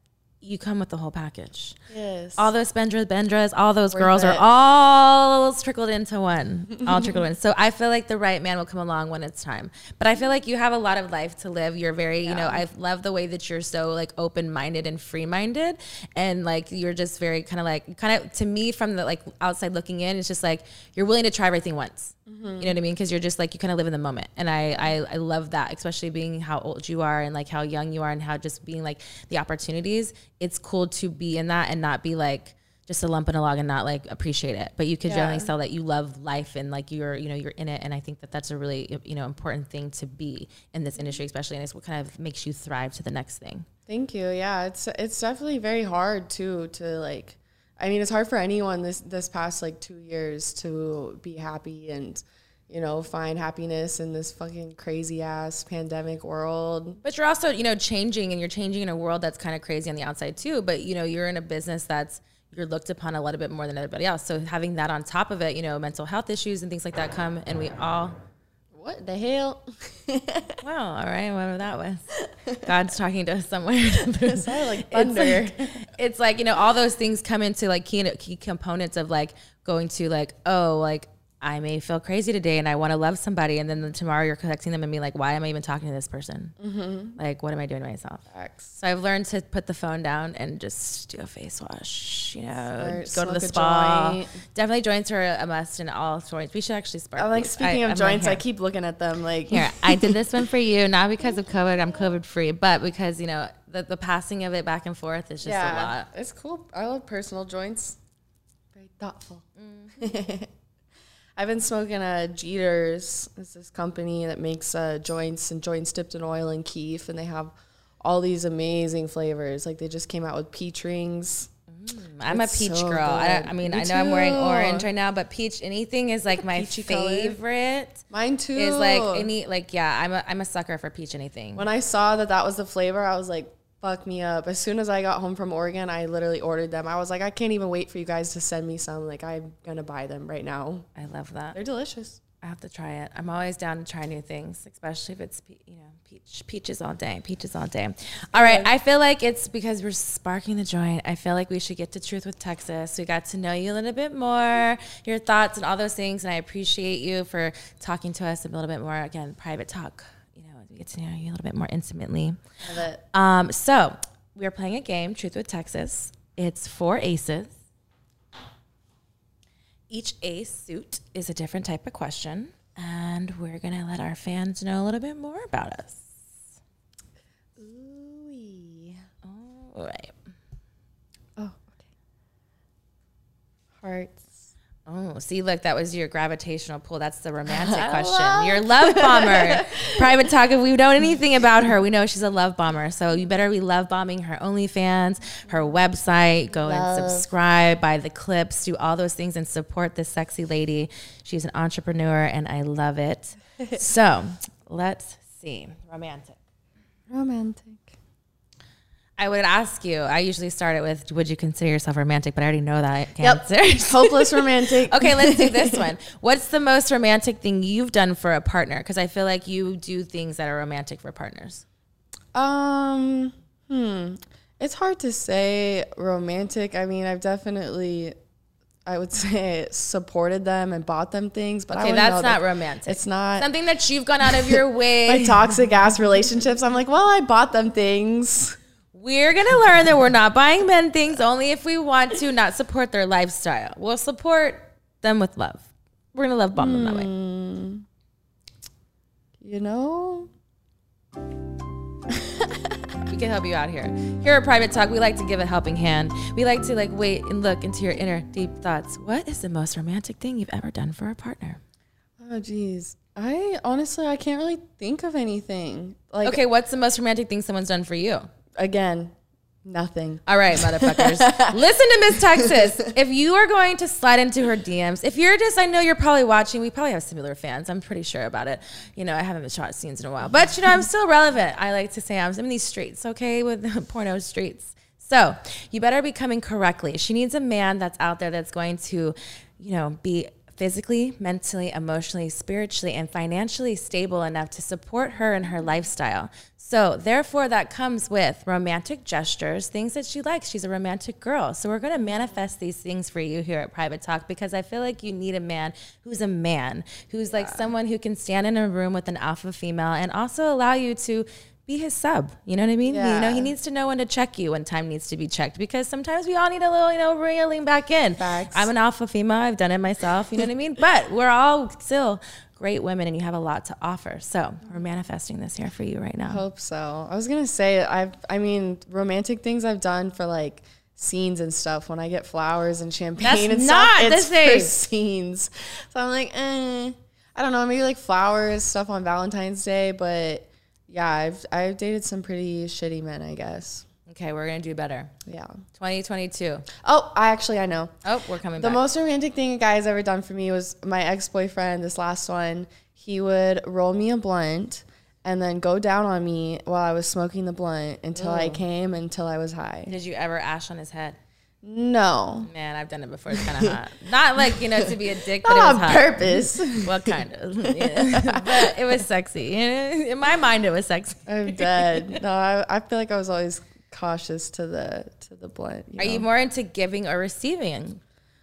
you come with the whole package. Yes. All those Bendras, Bendras, all those Worth girls it. are all trickled into one. All trickled in. So I feel like the right man will come along when it's time. But I feel like you have a lot of life to live. You're very, yeah. you know, I love the way that you're so like open-minded and free-minded. And like you're just very kind of like, kind of to me from the like outside looking in, it's just like you're willing to try everything once. Mm-hmm. You know what I mean? Because you're just like, you kind of live in the moment. And I, I, I love that, especially being how old you are and like how young you are and how just being like the opportunities. It's cool to be in that and not be like just a lump in a log and not like appreciate it. But you could yeah. generally tell that you love life and like you're, you know, you're in it. And I think that that's a really, you know, important thing to be in this industry, especially. And it's what kind of makes you thrive to the next thing. Thank you. Yeah. It's, it's definitely very hard too, to like, I mean, it's hard for anyone this, this past like two years to be happy and, you know, find happiness in this fucking crazy ass pandemic world. But you're also, you know, changing and you're changing in a world that's kind of crazy on the outside too. But, you know, you're in a business that's, you're looked upon a little bit more than everybody else. So having that on top of it, you know, mental health issues and things like that come and we all. What the hell? Well, all right, whatever that was. God's talking to us somewhere. It sounded like thunder. It's like, it's like, you know, all those things come into like key, key components of like going to like, oh, like, I may feel crazy today and I want to love somebody. And then tomorrow you're texting them and being like, why am I even talking to this person? Mm-hmm. Like, what am I doing to myself? Facts. So I've learned to put the phone down and just do a face wash, you know, Start, go to the spa. Joint. Definitely joints are a must in all joints. We should actually spark. I'm like, speaking I, of I'm joints, like, I keep looking at them like. Here, I did this one for you, not because of COVID, I'm COVID free, but because, you know, the, the passing of it back and forth is just yeah, a lot. It's cool. I love personal joints. Very thoughtful. Mm. I've been smoking a Jeter's. It's this company that makes uh, joints and joints dipped in oil and keef, and they have all these amazing flavors. Like they just came out with peach rings. Mm, I'm a peach so girl. I, I mean, Me I know too. I'm wearing orange right now, but peach anything is like my favorite. Color. Mine too. Is like any like yeah. I'm a I'm a sucker for peach anything. When I saw that that was the flavor, I was like, fuck me up. As soon as I got home from Oregon, I literally ordered them. I was like, I can't even wait for you guys to send me some. Like, I'm going to buy them right now. I love that. They're delicious. I have to try it. I'm always down to try new things, especially if it's, you know, peach, peaches all day, peaches all day. All right. I feel like it's because we're sparking the joint. I feel like we should get to Truth with Texas. We got to know you a little bit more, your thoughts and all those things. And I appreciate you for talking to us a little bit more. Again, private talk. We get to know you a little bit more intimately. Love it. Um, so we're playing a game, Truth with Texas. It's four aces. Each ace suit is a different type of question, and we're going to let our fans know a little bit more about us. Ooh-wee. All right. Oh, okay. Hearts. Oh, see, look, that was your gravitational pull. That's the romantic question. Your love bomber. Private talk, if we know anything about her, we know she's a love bomber. So you better be love bombing her OnlyFans, her website. Go love. and subscribe, buy the clips, do all those things and support this sexy lady. She's an entrepreneur, and I love it. So let's see. Romantic. Romantic. I would ask you, I usually start it with, would you consider yourself romantic? But I already know that answer. Yep. Hopeless romantic. Okay, let's do this one. What's the most romantic thing you've done for a partner? Because I feel like you do things that are romantic for partners. Um, hmm. It's hard to say romantic. I mean, I've definitely, I would say, supported them and bought them things. But okay, I that's not that romantic. It's not. Something that you've gone out of your way. My toxic ass relationships. I'm like, well, I bought them things. We're going to learn that we're not buying men things only if we want to not support their lifestyle. We'll support them with love. We're going to love bomb them that way. You know? We can help you out here. Here at Private Talk, we like to give a helping hand. We like to like wait and look into your inner deep thoughts. What is the most romantic thing you've ever done for a partner? Oh, geez. I honestly, I can't really think of anything. Like, okay, what's the most romantic thing someone's done for you? Again, nothing. All right, motherfuckers. Listen to Miss Texas. If you are going to slide into her D Ms, if you're just, I know you're probably watching. We probably have similar fans. I'm pretty sure about it. You know, I haven't been shot scenes in a while. But, you know, I'm still relevant. I like to say I'm in these streets, okay, with the porno streets. So you better be coming correctly. She needs a man that's out there that's going to, you know, be physically, mentally, emotionally, spiritually, and financially stable enough to support her in her lifestyle. So therefore that comes with romantic gestures, things that she likes. She's a romantic girl. So we're going to manifest these things for you here at Private Talk, because I feel like you need a man who's a man, who's yeah. like someone who can stand in a room with an alpha female and also allow you to be his sub. You know what I mean? Yeah. You know, he needs to know when to check you when time needs to be checked, because sometimes we all need a little, you know, reeling back in. Facts. I'm an alpha female. I've done it myself. You know what I mean? But we're all still great women, and you have a lot to offer. So we're manifesting this here for you right now. I hope so. I was going to say, I've, I mean, romantic things I've done for like scenes and stuff. When I get flowers and champagne That's and not stuff, the it's same. for scenes. So I'm like, eh, I don't know, maybe like flowers, stuff on Valentine's Day. But yeah, I've, I've dated some pretty shitty men, I guess. Okay, we're going to do better. Yeah. twenty twenty-two. Oh, I actually, I know. Oh, we're coming the back. The most romantic thing a guy's ever done for me was my ex-boyfriend, this last one. He would roll me a blunt and then go down on me while I was smoking the blunt until Ooh. I came, until I was high. Did you ever ash on his head? No. Man, I've done it before. It's kind of hot. Not like, you know, to be a dick, but Not it was on hot. purpose. Well, kind of. Yeah. But it was sexy. In my mind, it was sexy. I'm dead. No, I, I feel like I was always cautious to the to the blunt. You Are know? you more into giving or receiving?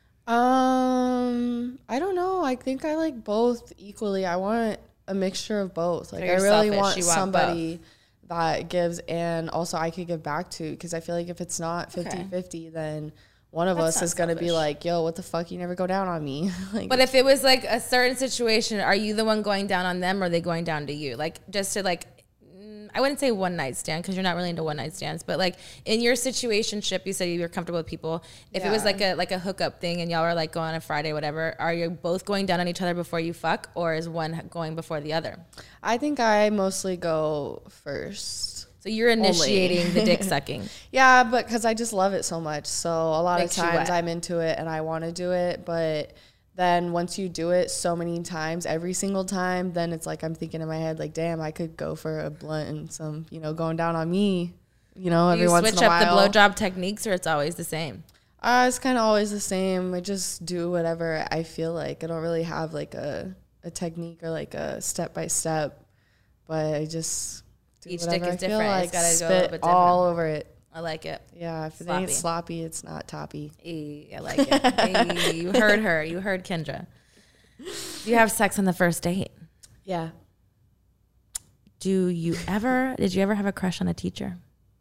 Um, I don't know. I think I like both equally. I want a mixture of both. Like, So I you're really selfish. want You want somebody that gives and also I could give back to, because I feel like if it's not fifty-fifty, then one of That's us not is going to be selfish. like, yo, what the fuck? You never go down on me. Like, But if it was like a certain situation, are you the one going down on them, or are they going down to you? Like, just to like, mm, I wouldn't say one night stand, because you're not really into one night stands, but like in your situationship, you said you were comfortable with people. If it was Yeah. like a like a hookup thing and y'all were like going on a Friday, whatever, are you both going down on each other before you fuck, or is one going before the other? I think I mostly go first. So you're initiating the dick sucking. Yeah, but because I just love it so much. So a lot Makes you of times wet. I'm into it and I want to do it. But then once you do it so many times, every single time, then it's like I'm thinking in my head, like, damn, I could go for a blunt and some, you know, going down on me, you know, every you once switch in a up while. the blowjob techniques, or it's always the same? Uh, it's kind of always the same. I just do whatever I feel like. I don't really have like a, a technique or like a step by step, but I just do Each whatever dick is I feel different. like. It's gotta go a Spit little bit different. all over it. I like it. Yeah, if Sloppy. it ain't sloppy, it's not toppy. Hey, I like it. Hey, you heard her. You heard Kendra. Do you have sex on the first date? Yeah. Do you ever, did you ever have a crush on a teacher?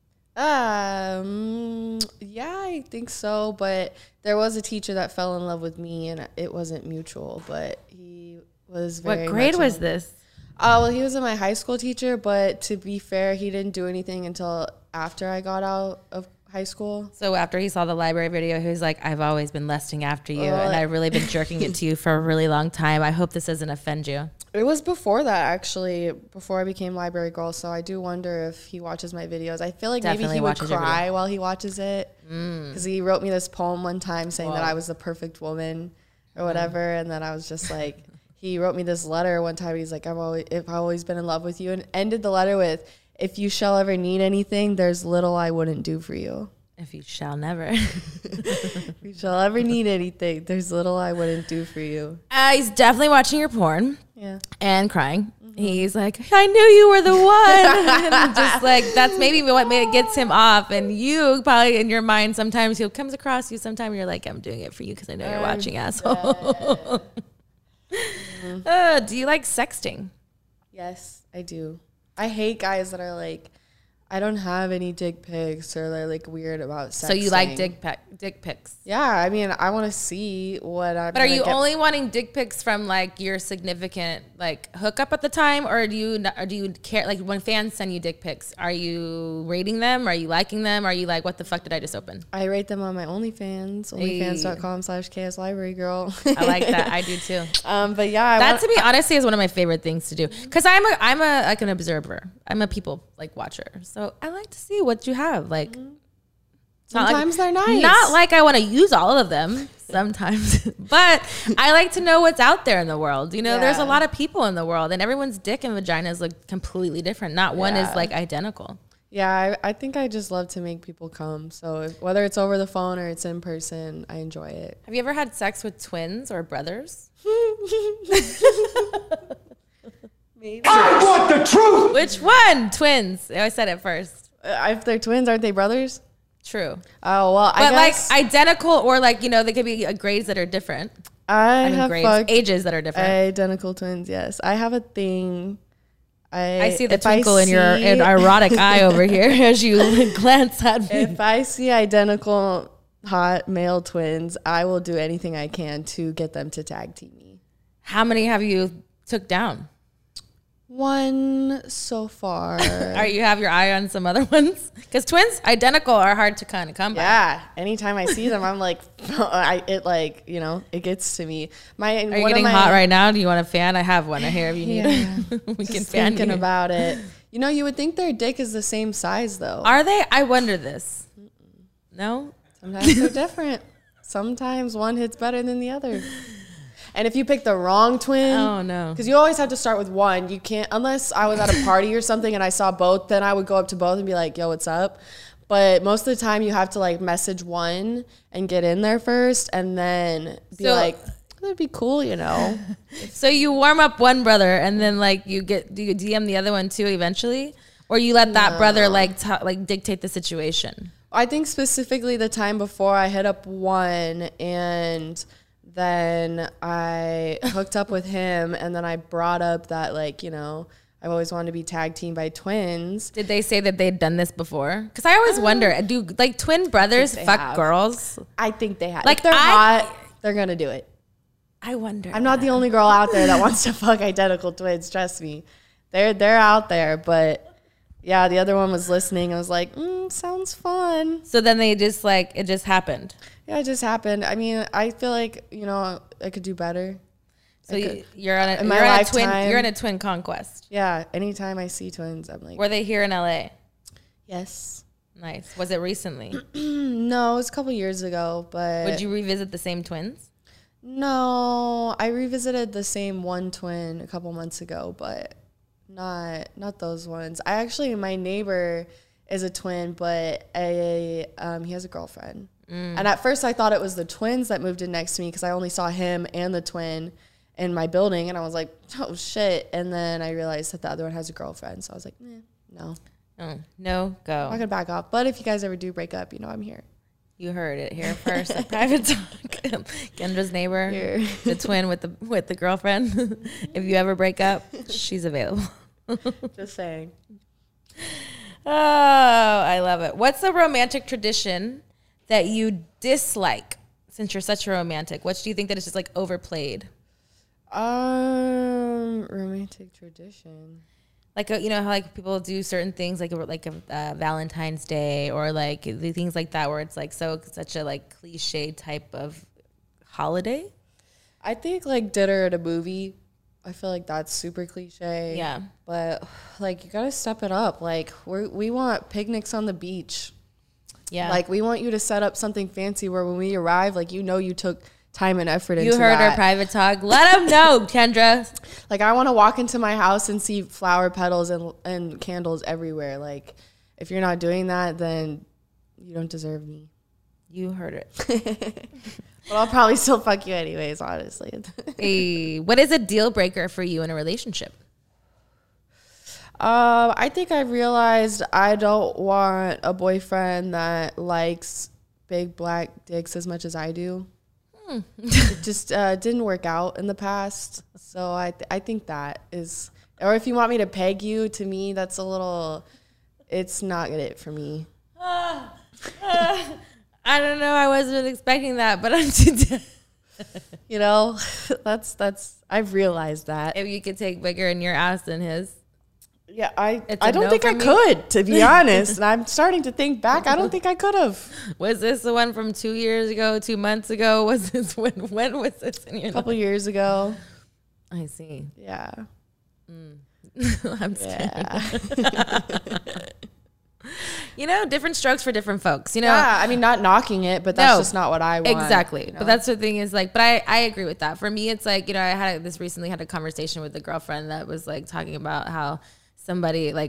Um, yeah, I think so. But there was a teacher that fell in love with me, and it wasn't mutual. But he was very. What grade much was in- this? Oh, well, he was my high school teacher. But to be fair, he didn't do anything until after I got out of high school. So after he saw the library video, he was like, I've always been lusting after you, Uh, and I've really been jerking it to you for a really long time. I hope this doesn't offend you. It was before that, actually, before I became library girl. So I do wonder if he watches my videos. I feel like Definitely maybe he would watches your cry while he watches it. Because he wrote me this poem one time saying that Whoa. I was the perfect woman or whatever. And then I was just like, he wrote me this letter one time. He's like, I've always, if I've always been in love with you. And ended the letter with, if you shall ever need anything, there's little I wouldn't do for you. If you shall never. If you shall ever need anything, there's little I wouldn't do for you. Uh, he's definitely watching your porn Yeah. and crying. He's like, I knew you were the one. And just like, that's maybe what made it gets him off. And you probably in your mind, sometimes he comes across you. Sometimes you're like, I'm doing it for you because I know you're I'm watching, asshole. uh, do you like sexting? Yes, I do. I hate guys that are like, I don't have any dick pics, or they're like weird about sex. So you like dick pic, dick pics? Yeah, I mean, I want to see what I'm. But are gonna you get. only wanting dick pics from like your significant like hookup at the time, or do you not, or do you care like when fans send you dick pics? Are you rating them? Are you liking them? Are you like, what the fuck did I just open? I rate them on my OnlyFans, OnlyFans dot com slash KS Library Girl. I like that. I do too. Um, but yeah, I That want, to me honestly is one of my favorite things to do, because I'm a I'm a like an observer. I'm a people like watcher, so I like to see what you have. Like not like- sometimes they're nice. Not like I want to use all of them sometimes, but I like to know what's out there in the world. You know, there's a Yeah. lot of people in the world, and everyone's dick and vaginas look completely different. Not one Yeah. is like identical. Yeah, I, I think I just love to make people come. So if, whether it's over the phone or it's in person, I enjoy it. Have you ever had sex with twins or brothers? Maybe. I want the truth. Which one? Twins. I always said it first. Uh, if they're twins, aren't they brothers? True. Oh, well, I But guess. like identical or like, you know, they could be uh, grades that are different. I, I mean, have grades, fucked ages that are different. identical twins, yes. I have a thing. I, I see the if I twinkle in your see- in erotic eye over here as you glance at me. If I see identical hot male twins, I will do anything I can to get them to tag team me. How many have you took down? One so far. Are you have your eye on some other ones? Because twins identical are hard to kind of come by. Yeah. Anytime I see them, I'm like, I, it like, you know, it gets to me. My, Are you getting hot right now? Do you want a fan? I have one here if you need Yeah. it. we can Just fan thinking you. about it. You know, you would think their dick is the same size though. Are they? I wonder this. No? Sometimes they're different. Sometimes one hits better than the other. And if you pick the wrong twin, Oh, no. because you always have to start with one. You can't, unless I was at a party or something and I saw both, then I would go up to both and be like, yo, what's up? But most of the time you have to like message one and get in there first and then be So- like, that'd be cool, you know? So you warm up one brother and then like you get, do you D M the other one too eventually? Or you let that brother like t- like dictate the situation? I think specifically the time before I hit up one and then I hooked up with him and then I brought up that like, you know, I've always wanted to be tag teamed by twins. Did they say that they'd done this before? Because I always wonder, do like twin brothers they fuck have. girls? I think they have. Like, Like they're I- hot, they're gonna do it. I wonder. I'm not the only girl out there that wants to fuck identical twins. Trust me, they're they're out there. But yeah, the other one was listening. I was like, mm, sounds fun. So then they just like, it just happened. Yeah, it just happened. I mean, I feel like you know I could do better. So I you, could- you're on a, in you're my on a twin, lifetime- you're in a twin conquest. Yeah, anytime I see twins, I'm like, Were they here in L A? yes. Nice. Was it recently? No, it was a couple years ago, but Would you revisit the same twins? no, I revisited the same one twin a couple months ago, but not not those ones. I actually, my neighbor is a twin, but a um, he has a girlfriend. Mm. And at first, I thought it was the twins that moved in next to me because I only saw him and the twin in my building, and I was like, oh shit. And then I realized that the other one has a girlfriend, so I was like, eh, no, Oh, no, I'm go. not gonna back off. But if you guys ever do break up, you know I'm here. You heard it here first at Private Talk. Kendra's neighbor, Here. the twin with the with the girlfriend. If you ever break up, she's available. Just saying. Oh, I love it. What's a romantic tradition that you dislike since you're such a romantic? What do you think that is just like overplayed? Um, romantic tradition. Like, a, you know, how like people do certain things like a, like a uh, Valentine's Day or like the things like that where it's like so such a like cliche type of holiday. I think like dinner at a movie. I feel like that's super cliche. Yeah. But like you gotta step it up. Like we we want picnics on the beach. Yeah. Like we want you to set up something fancy where when we arrive, like you know you took time and effort into you heard that. our Private Talk. Let them know, Kendra. Like I want to walk into my house and see flower petals and and candles everywhere. Like if you're not doing that, then you don't deserve me. You heard it. But I'll probably still fuck you anyways, honestly. Hey, what is a deal breaker for you in a relationship? Um, I think I realized I don't want a boyfriend that likes big black dicks as much as I do. Hmm. It just uh, didn't work out in the past. So I th- I think that is, or if you want me to peg you, to me, that's a little, it's not it for me. Uh, uh, I don't know. I wasn't expecting that, but I'm too. You know, that's, that's, I've realized that. If you could take bigger in your ass than his. Yeah, I It's I a don't no think for I me? could, to be honest. And I'm starting to think back. I don't think I could have. Was this the one from two years ago, two months ago? Was this when? When was this in your A couple years ago. life? I see. Yeah. I'm scared. Yeah. You know, different strokes for different folks. You know, Yeah, I mean, not knocking it, but that's No, just not what I want. exactly. you know? But that's the thing is like, but I, I agree with that. For me, it's like, you know, I had this recently had a conversation with a girlfriend that was like talking about how somebody like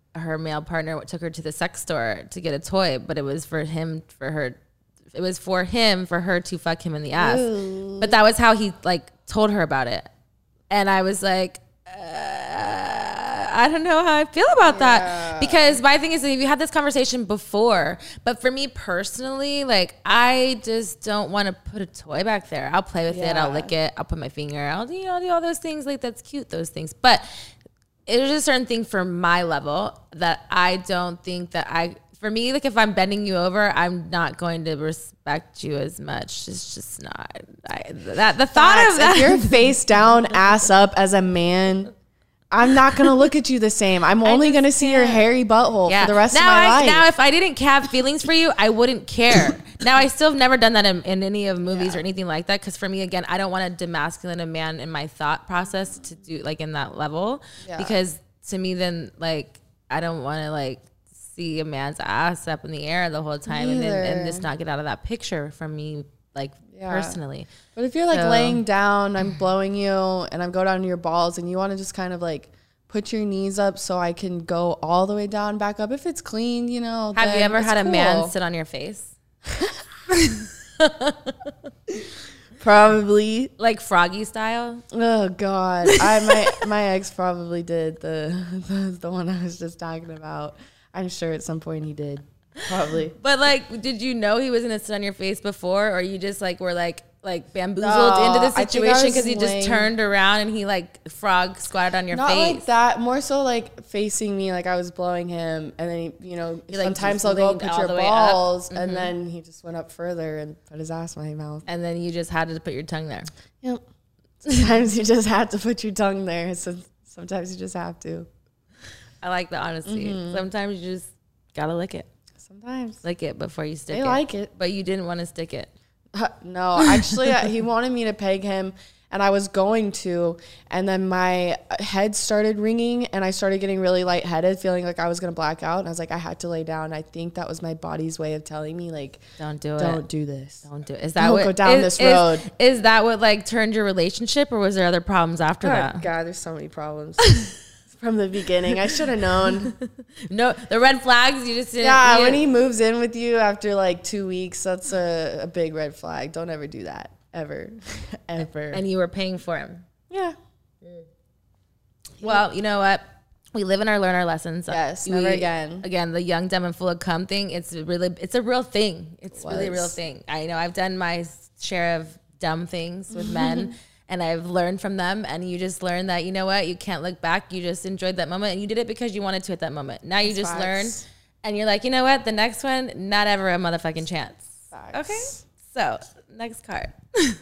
her male partner took her to the sex store to get a toy, but it was for him, for her, it was for him, for her to fuck him in the ass. Ooh. But that was how he like told her about it. And I was like, uh, I don't know how I feel about yeah. that. Because my thing is, that you had this conversation before, but for me personally, like, I just don't want to put a toy back there. I'll play with yeah. it. I'll lick it. I'll put my finger. I'll, you know, do all those things. Like, that's cute, those things. But it was a certain thing for my level that I don't think that I, for me, like, if I'm bending you over, I'm not going to respect you as much. It's just not. I, that the thought Facts. of that. If you're face down, ass up as a man, I'm not going to look at you the same. I'm only going to see your hairy butthole yeah. for the rest now of my I, life. Now, if I didn't have feelings for you, I wouldn't care. Now, I still have never done that in, in any of movies yeah. or anything like that. Because for me, again, I don't want to demasculate a man in my thought process to do, like, in that level. Yeah. Because to me, then, like, I don't want to, like, see a man's ass up in the air the whole time and then and just not get out of that picture from me, like, yeah. personally. But if you're like so, laying down, I'm blowing you and I'm go down to your balls and you want to just kind of like put your knees up so I can go all the way down, back up. If it's clean, you know. Have you ever had cool. a man sit on your face? Probably. Like Froggy style? Oh God. I my my ex probably did the, the the one I was just talking about. I'm sure at some point he did. Probably. But like, did you know he was gonna sit on your face before, or you just like were like like bamboozled no, into the situation because he just turned around and he like frog squatted on your Not face? Not like that. More so like facing me, like I was blowing him, and then he, you know, he, like, sometimes I'll go put your balls, mm-hmm. and then he just went up further and put his ass in my mouth. And then you just had to put your tongue there. Yep. Sometimes you just have to put your tongue there. So sometimes you just have to. I like the honesty. Mm-hmm. Sometimes you just gotta lick it. Sometimes. Lick it before you stick they it. They like it. But you didn't want to stick it. Uh, no, actually, uh, he wanted me to peg him, and I was going to, and then my head started ringing, and I started getting really lightheaded, feeling like I was going to black out, and I was like, I had to lay down. I think that was my body's way of telling me, like, don't do it. Don't do this. Don't do it. Is that don't what, go down is, this road. Is, is that what, like, turned your relationship, or was there other problems after oh, that? God, there's so many problems. From the beginning. I should have known. No, the red flags, you just didn't. Yeah, you when didn't. he moves in with you after like two weeks, that's a, a big red flag. Don't ever do that. Ever. Ever. And you were paying for him. Yeah. Mm. Well, you know what? We live and our learn our lessons. Yes, we, never again. Again, the young, dumb, and full of cum thing, it's really, it's a real thing. It's it really a real thing. I know I've done my share of dumb things with men. And I've learned from them, and you just learn that, you know what, you can't look back. You just enjoyed that moment, and you did it because you wanted to at that moment. Now you just Facts. learn, and you're like, you know what, the next one, not ever a motherfucking chance. Facts. Okay? So, next card.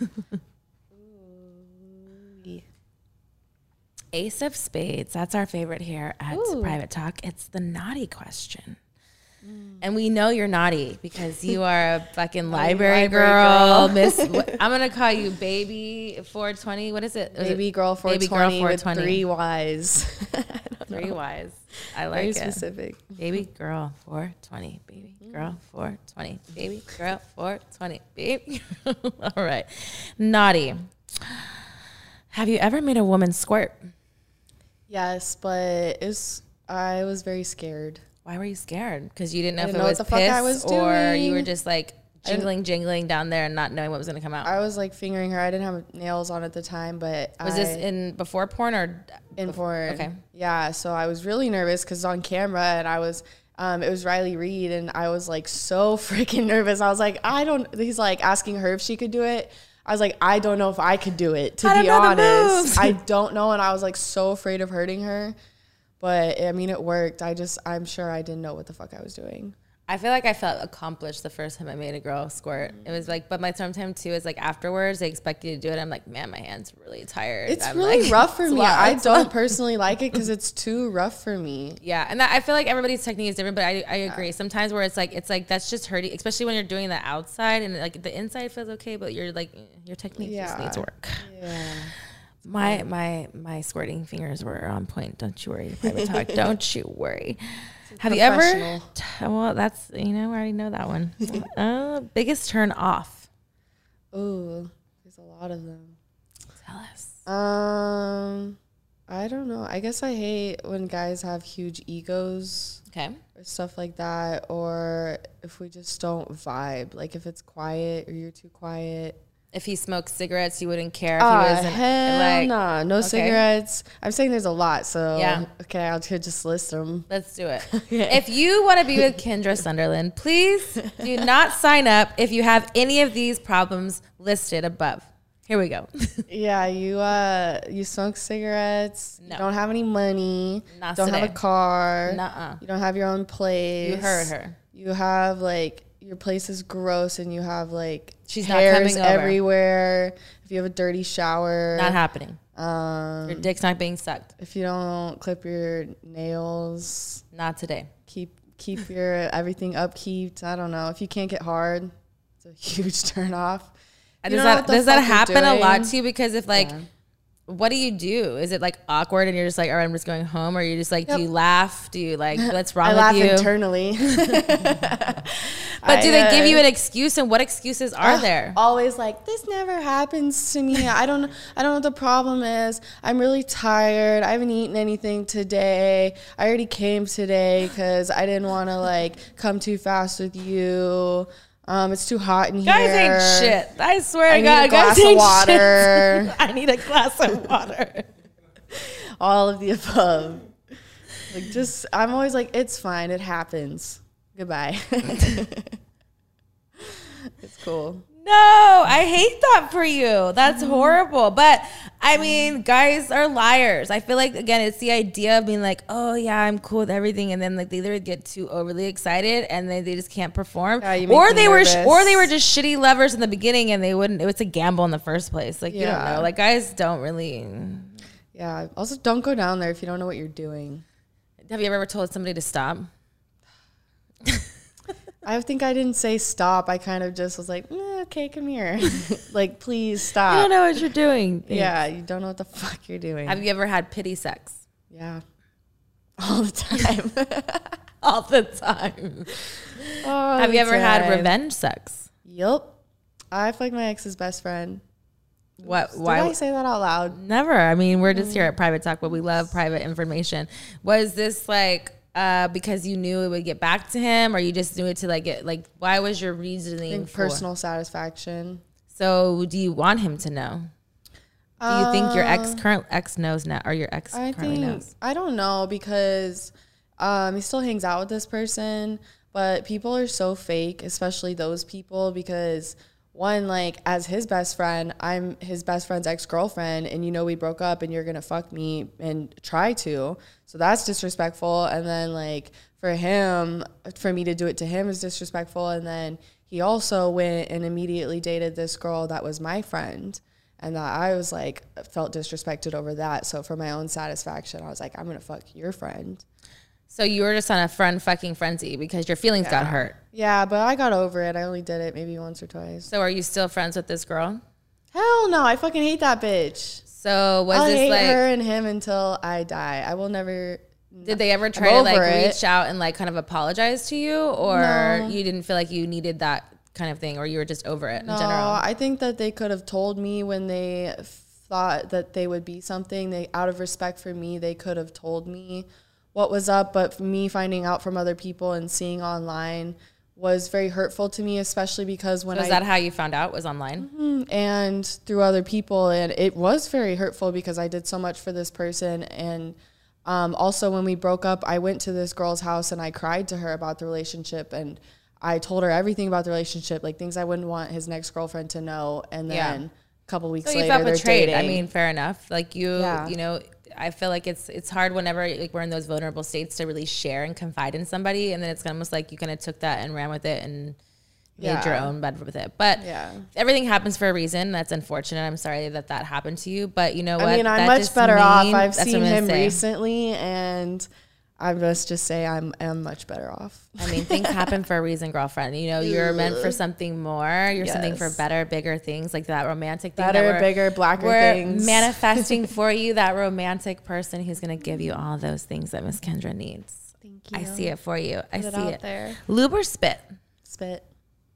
Ace of Spades. That's our favorite here at Ooh. Private Talk. It's the naughty question. And we know you're naughty because you are a fucking library, library girl. girl. Miss, what, I'm going to call you Baby four twenty. What is it? Was baby it? Girl four twenty, baby girl four twenty with three Y's. Three Y's. I like Very it. specific. Baby Girl four twenty. Baby Girl four twenty. Baby Girl four twenty. Baby. All right. Naughty. Have you ever made a woman squirt? Yes, but it's, I was very scared. Why were you scared? Because you didn't know didn't if it know was what the fuck piss I was or doing. you were just like jingling, jingling down there and not knowing what was going to come out. I was like fingering her. I didn't have nails on at the time, but was I, this in before porn or in before? porn? Okay, yeah. So I was really nervous because on camera, and I was. Um, it was Riley Reid, and I was like so freaking nervous. I was like, I don't. He's like asking her if she could do it. I was like, I don't know if I could do it. To I be honest, I don't know, and I was like so afraid of hurting her. But I mean, it worked. I just, I'm sure I didn't know what the fuck I was doing. I feel like I felt accomplished the first time I made a girl squirt. It was like, but my sometimes too is like afterwards they expect you to do it. I'm like, man, my hand's really tired. It's I'm really like, rough for me. Lot, I don't personally like it because it's too rough for me. Yeah, and that, I feel like everybody's technique is different, but I, I agree. Yeah. Sometimes where it's like, it's like that's just hurting, especially when you're doing the outside and like the inside feels okay, but you're like your technique yeah. just needs work. Yeah. My my my squirting fingers were on point. Don't you worry, Private Talk. Don't you worry. Have you ever? T- well, that's you know I already know that one. uh, biggest turn off. Ooh, there's a lot of them. Tell us. Um, I don't know. I guess I hate when guys have huge egos. Okay. Or stuff like that. Or if we just don't vibe. Like if it's quiet or you're too quiet. If he smoked cigarettes, you wouldn't care if uh, he wasn't hell like nah, no okay. cigarettes. I'm saying there's a lot, so yeah. okay, I'll just list them. Let's do it. Okay. If you want to be with Kendra Sunderland, please do not sign up if you have any of these problems listed above. Here we go. Yeah, you uh you smoke cigarettes, No. you don't have any money, Not don't today. have a car, Nuh-uh. you don't have your own place. You heard her. You have like your place is gross and you have like She's not hairs coming over. everywhere. If you have a dirty shower, Not happening. um, Your dick's not being sucked. if you don't clip your nails, Not today. keep keep your everything upkeep. I don't know. If you can't get hard, it's a huge turn off. You Does don't know that what the does that fuck you're happen a lot doing. to you? Because if like, Yeah. what do you do? Is it like awkward and you're just like, all right, I'm just going home, or you just like, Yep. do you laugh? Do you like, what's wrong I with laugh you? internally. But do I, they uh, give you an excuse? And what excuses are Ugh, there? Always like, this never happens to me. I don't I don't know what the problem is. I'm really tired. I haven't eaten anything today. I already came today because I didn't want to like come too fast with you. Um, it's too hot in Guys here. ain't shit. I swear I to need God, a glass guys of ain't water. shit. I need a glass of water. All of the above. Like just I'm always like, it's fine, it happens. Goodbye. It's cool. No, I hate that for you. That's horrible. But I mean, guys are liars. I feel like, again, it's the idea of being like, oh yeah, I'm cool with everything, and then like they either get too overly excited and they, they just can't perform, Yeah, you make or me they were, nervous. or they were just shitty lovers in the beginning and they wouldn't. It was a gamble in the first place. Like you don't Yeah. know. Like guys don't really. Yeah. Also, don't go down there if you don't know what you're doing. Have you ever told somebody to stop? I think I didn't say stop. I kind of just was like, eh, okay, come here. Like, please stop. I don't know what you're doing. Yeah, you don't know what the fuck you're doing. Have you ever had pity sex? Yeah. All the time. All the time. All Have the you ever had time. revenge sex? Yup. I feel like my ex's best friend. What? Did Why? I say that out loud? Never. I mean, we're just here at Private Talk, but we love private information. Was this like uh, because you knew it would get back to him, or you just knew it to like get like? Why was your I reasoning think for? personal satisfaction. So, do you want him to know? Do you think your ex current ex knows now, or your ex I currently think knows? I don't know because um, he still hangs out with this person, but people are so fake, especially those people. Because one, like as his best friend, I'm his best friend's ex girlfriend, and you know we broke up, and you're gonna fuck me and try to, so that's disrespectful. And then like for him, for me to do it to him is disrespectful. And then he also went and immediately dated this girl that was my friend. And that I was like, felt disrespected over that. So for my own satisfaction, I was like, I'm going to fuck your friend. So you were just on a friend fucking frenzy because your feelings got hurt. Yeah, but I got over it. I only did it maybe once or twice. So are you still friends with this girl? Hell no, I fucking hate that bitch. So was I'll this hate like, her and him until I die. I will never. did they ever I'm try to like over it. reach out and like kind of apologize to you, or No. you didn't feel like you needed that kind of thing, or you were just over it No, in general? I think that they could have told me when they thought that they would be something. They, out of respect for me, they could have told me what was up. But me finding out from other people and seeing online was very hurtful to me, especially because when So I is that how you found out, was online? and through other people, and it was very hurtful because I did so much for this person. And um, also when we broke up, I went to this girl's house and I cried to her about the relationship, and I told her everything about the relationship, like things I wouldn't want his next girlfriend to know. And then Yeah. a couple weeks So you later, felt they're betrayed. dating. I mean, fair enough. Like you, Yeah. you know, I feel like it's it's hard whenever like we're in those vulnerable states to really share and confide in somebody, and then it's almost like you kind of took that and ran with it and made Yeah. your own bed with it. But Yeah. everything happens for a reason. That's unfortunate. I'm sorry that that happened to you. But you know what? I mean, I'm That much just better off. mean- I've that's what seen I'm gonna him say. recently, and I must just say I'm am much better off. I mean, things happen for a reason, girlfriend. You know, you're meant for something more. You're something for Yes. better, bigger things, like that romantic thing. Better, that we're- bigger, blacker we're things. manifesting for you, that romantic person who's going to give you all those things that Miss Kendra needs. Thank you. I see it for you. I Put it see out it. there. Lube or spit? Spit.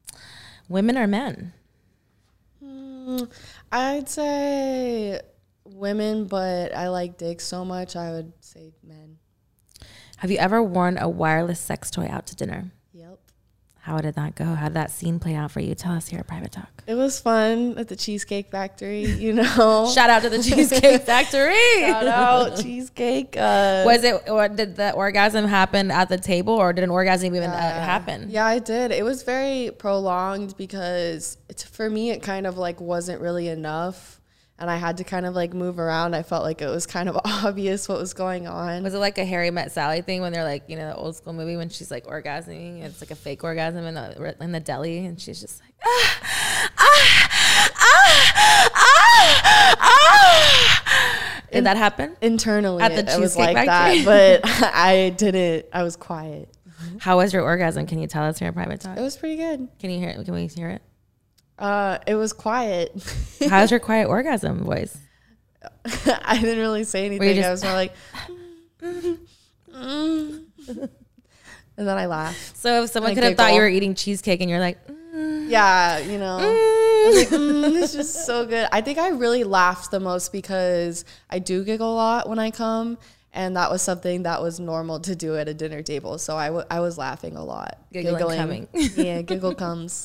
Women or men? Mm, I'd say women, but I like dicks so much, I would say men. Have you ever worn a wireless sex toy out to dinner? Yep. How did that go? How did that scene play out for you? Tell us here at Private Talk. It was fun at the Cheesecake Factory, you know. Shout out to the Cheesecake Factory. Shout out Cheesecake. Uh, Was it, or did the orgasm happen at the table, or did an orgasm even uh, happen? Yeah, I did. It was very prolonged because it's, for me, it kind of like wasn't really enough. And I had to kind of like move around. I felt like it was kind of obvious what was going on. Was it like a Harry Met Sally thing when they're like, you know, the old school movie when she's like orgasming? It's like a fake orgasm in the in the deli, and she's just like, ah, ah, ah, ah, ah. Did that happen? Internally, At the it, it was Cheesecake like Factory? that, but I didn't. I was quiet. How was your orgasm? Can you tell us here at Private Talk? It was pretty good. Can you hear it? Can we hear it? Uh, it was quiet. How's your quiet orgasm voice? I didn't really say anything. just- I was more like, mm, mm. And then I laughed. So if someone Like could have thought you giggle. were eating cheesecake and you're like, mm, Yeah, you know. I was like, mm, it's just so good. I think I really laughed the most because I do giggle a lot when I come, and that was something that was normal to do at a dinner table. So I, w- I was laughing a lot. Giggling coming. Yeah, giggle comes.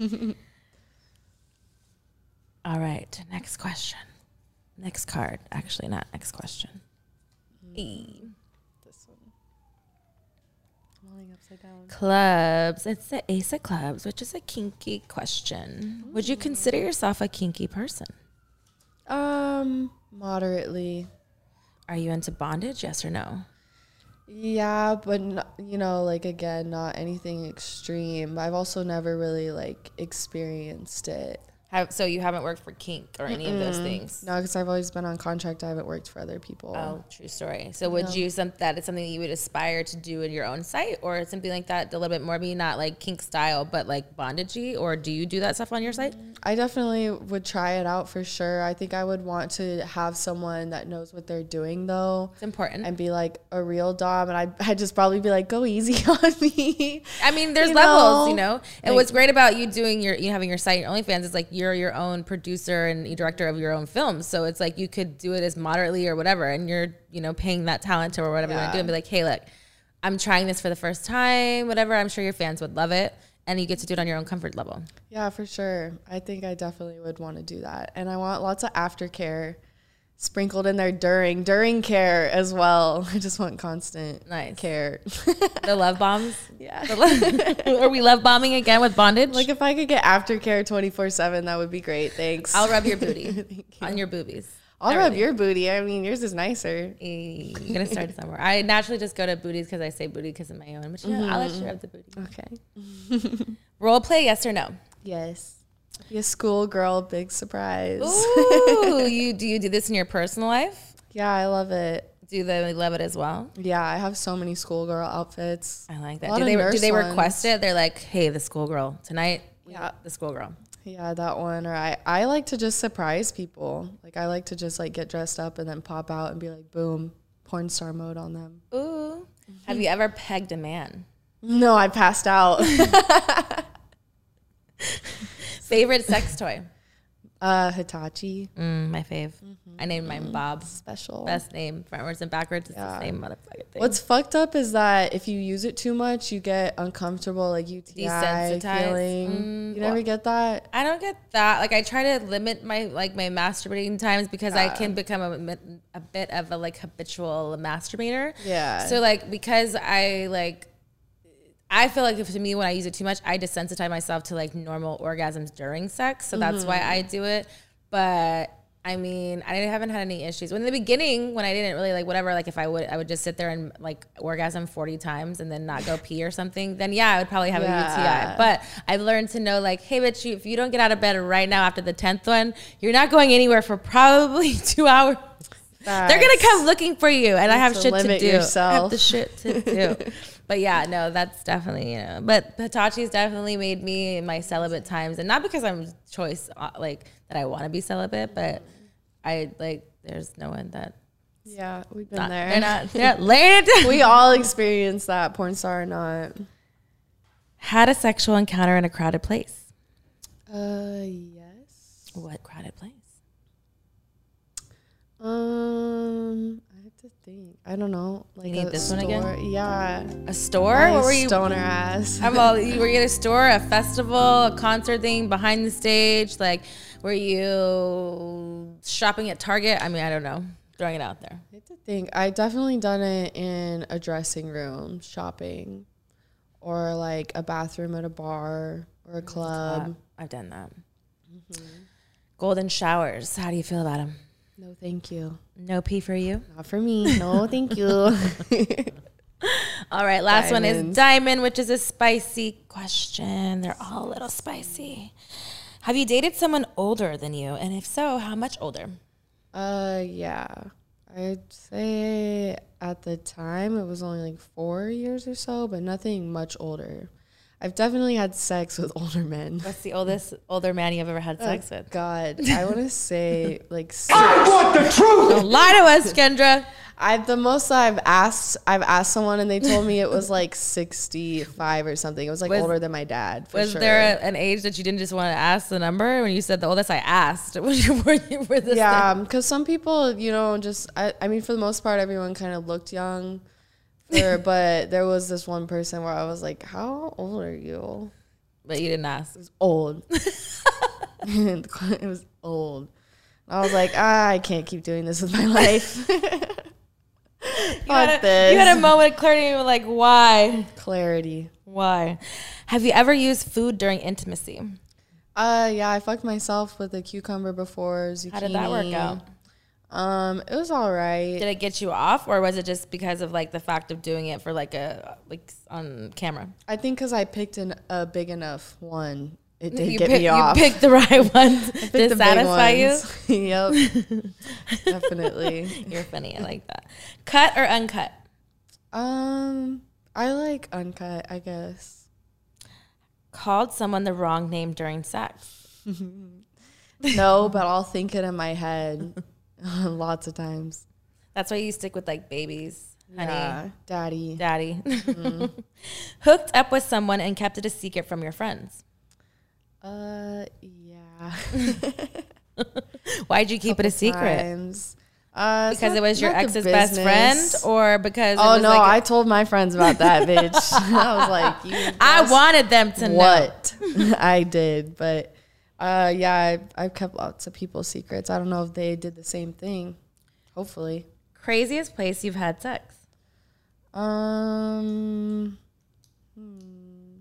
all right, next question. Next card. Actually, not next question. E. This one. I'm lying upside down. Clubs. It's the Ace of Clubs, which is a kinky question. Would you consider yourself a kinky person? Um, moderately. Are you into bondage? Yes or no? Yeah, but n- you know, like again, not anything extreme. I've also never really like experienced it. Have, so you haven't worked for kink or any of those things? No, because I've always been on contract. I haven't worked for other people. Oh, true story. So would No. you, some, that is something that you would aspire to do in your own site, or something like that, a little bit more, maybe not like kink style, but like bondagey, or do you do that stuff on your site? I definitely would try it out for sure. I think I would want to have someone that knows what they're doing though. It's important. And be like a real dom, and I'd, I'd just probably be like, go easy on me. I mean, there's You levels, know? you know. And Like- what's great about you doing your, you having your site, your OnlyFans, is like you're your own producer and director of your own films. So it's like you could do it as moderately or whatever, and you're, you know, paying that talent or whatever you want to do, and be like, hey, look, I'm trying this for the first time, whatever. I'm sure your fans would love it, and you get to do it on your own comfort level. Yeah, for sure. I think I definitely would want to do that. And I want lots of aftercare sprinkled in there during during care as well. I just want constant Nice. care. The love bombs. Yeah. The lo- Are we love bombing again with bondage? Like if I could get aftercare twenty-four seven, that would be great. Thanks. I'll rub your booty Thank you. on your boobies. I'll rub Everything. your booty. I mean, yours is nicer. Eh, You're gonna start somewhere. I naturally just go to booties because I say booty because of my own. But you know, I'll let you rub the booty. Okay. Role play, yes or no? Yes. Be a schoolgirl, big surprise. Ooh, you do you do this in your personal life? Yeah, I love it. Do they love it as well? Yeah, I have so many schoolgirl outfits. I like A that. lot Do of they do nurse they ones. request it? They're like, hey, the schoolgirl tonight. Yeah. The schoolgirl. Yeah, that one. Or I, I like to just surprise people. Like I like to just like get dressed up and then pop out and be like, boom, porn star mode on them. Ooh. Have you ever pegged a man? No, I passed out. Favorite sex toy? uh, Hitachi. Mm, my fave. I named mine Bob. Special. Best name, frontwards and backwards. It's Yeah. the same motherfucking thing. What's fucked up is that if you use it too much, you get uncomfortable, like U T I Desensitized. feeling. Mm, you never well, get that? I don't get that. Like I try to limit my like my masturbating times because I can become a, bit- a bit of a like habitual masturbator. Yeah. So like because I like I feel like if to me when I use it too much, I desensitize myself to like normal orgasms during sex. So that's why I do it. But I mean, I haven't had any issues. When in the beginning, when I didn't really like whatever, like if I would, I would just sit there and like orgasm forty times and then not go pee or something. Then yeah, I would probably have Yeah. a U T I. But I've learned to know like, hey, bitch, you, if you don't get out of bed right now after the tenth one, you're not going anywhere for probably two hours. They're gonna come looking for you, and I have to shit to limit do. I have yourself. the shit to do. But yeah, no, that's definitely, you know. But Hitachi's definitely made me in my celibate times, and not because I'm choice uh, like that I want to be celibate, but I like there's no one that Yeah, we've been not, there. they're not they're not laying it down. We all experience that, porn star or not. Had a sexual encounter in a crowded place. Uh, yes. What crowded place? to think. I don't know. Like You need a this one store. again? Yeah. A store? My What were you? stoner ass. I'm all, you were you at a store, a festival, a concert thing, behind the stage? Like, were you shopping at Target? I mean, I don't know. Throwing it out there. I have to think. I definitely done it in a dressing room, shopping, or like a bathroom at a bar or a club. I've done that. Mm-hmm. Golden showers. How do you feel about them? No, thank you. No pee for you? Not for me. No, thank you. All right, last one is Diamonds. diamond, which is a spicy question. They're all a little spicy. Have you dated someone older than you? And if so, how much older? Uh, yeah. I'd say at the time it was only like four years or so, but nothing much older. I've definitely had sex with older men. What's the oldest older man you've ever had sex Oh, with? God, I want to say like six. I want the truth. Don't lie to us, Kendra. I the most I've asked I've asked someone and they told me it was like sixty-five or something. It was like Was- older than my dad. For Was sure. there a, an age that you didn't just want to ask the number? When you said the oldest, I asked. Was you, were you were this Yeah, thing? because some people, you know, just I, I mean, for the most part, everyone kind of looked young. For, but there was this one person where I was like, "How old are you?" But you didn't ask. It was old. It was old. I was like, ah, I can't keep doing this with my life. You Fuck had, a, this. you had a moment of clarity. You were like, why? Clarity. Why? Have you ever used food during intimacy? Uh, yeah, I fucked myself with a cucumber before. Zucchini. How did that work out? Um, it was all right. Did it get you off, or was it just because of like the fact of doing it for like a like on camera? I think because I picked an, a big enough one, it did you get pick- me off. You picked the right ones I picked to the big satisfy you. ones. Yep, definitely. You're funny. I like that. Cut or uncut? Um, I like uncut, I guess. Called someone the wrong name during sex. No, but I'll think it in my head lots of times. That's why you stick with like babies, honey, Yeah, daddy. daddy. Hooked up with someone and kept it a secret from your friends. Uh, yeah. Why'd you keep it a secret? Times. Uh, it's Because not- it was your not the ex's best friend, business. or because it Oh was no, like I told my friends about that, bitch. I was like, you I guess wanted them to know. what I did, but uh, yeah, I've, I've kept lots of people's secrets. I don't know if they did the same thing. Hopefully. Craziest place you've had sex? Um, hmm.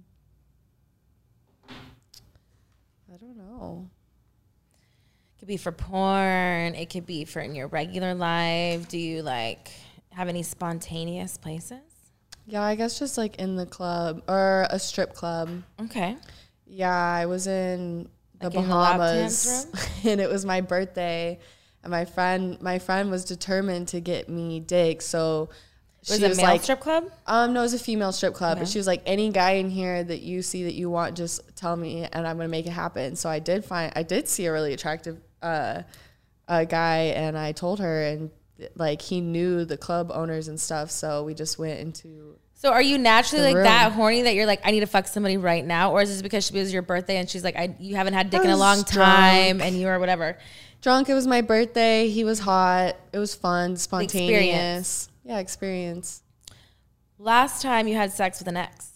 I don't know. Could be for porn. It could be for in your regular life. Do you like have any spontaneous places? Yeah, I guess just like in the club or a strip club. Okay. Yeah, I was in the Like in the lap Bahamas, dance and it was my birthday, and my friend, my friend was determined to get me dick. So Was she it a was male like, strip club? um, no, it was a female strip club, but Okay. she was like, any guy in here that you see that you want, just tell me, and I'm gonna make it happen. So I did find, I did see a really attractive uh, a guy, and I told her, and like he knew the club owners and stuff, so we just went into. So are you naturally The like room. that horny that you're like, I need to fuck somebody right now? Or is this because she was your birthday and she's like, I you haven't had dick I in a was long drunk. time and you or whatever? Drunk, it was my birthday. He was hot. It was fun, spontaneous. experience. Yeah, experience. Last time you had sex with an ex?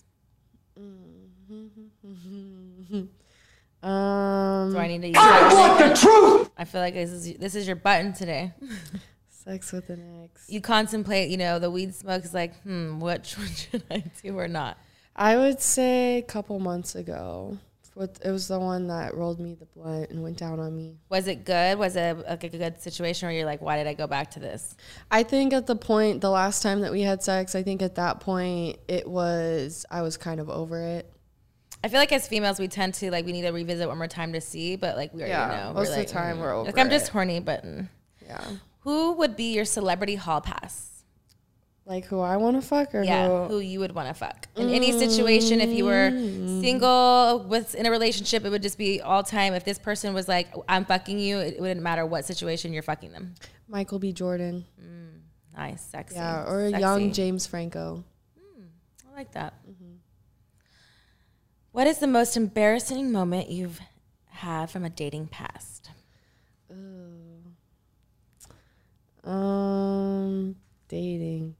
Um, Do I need to use I that? want the truth. I feel like this is this is your button today. sex with an ex. You contemplate, you know, the weed smoke is like, hmm, which one should I do or not? I would say a couple months ago. With, it was the one that rolled me the blunt and went down on me. Was it good? Was it like a good situation where you're like, why did I go back to this? I think at the point, the last time that we had sex, I think at that point it was, I was kind of over it. I feel like as females, we tend to like, we need to revisit one more time to see, but like we already Yeah, know. most We're of the like, time we're over Like I'm just it. horny, but mm. Yeah. Who would be your celebrity hall pass? Like who I want to fuck or Yeah, who? who you would want to fuck in any situation. If you were single, with in a relationship, it would just be all time. If this person was like, "I'm fucking you," it wouldn't matter what situation you're fucking them. Michael B. Jordan. Nice, sexy. Yeah, or a sexy. young James Franco. I like that. What is the most embarrassing moment you've had from a dating past? Um, Dating.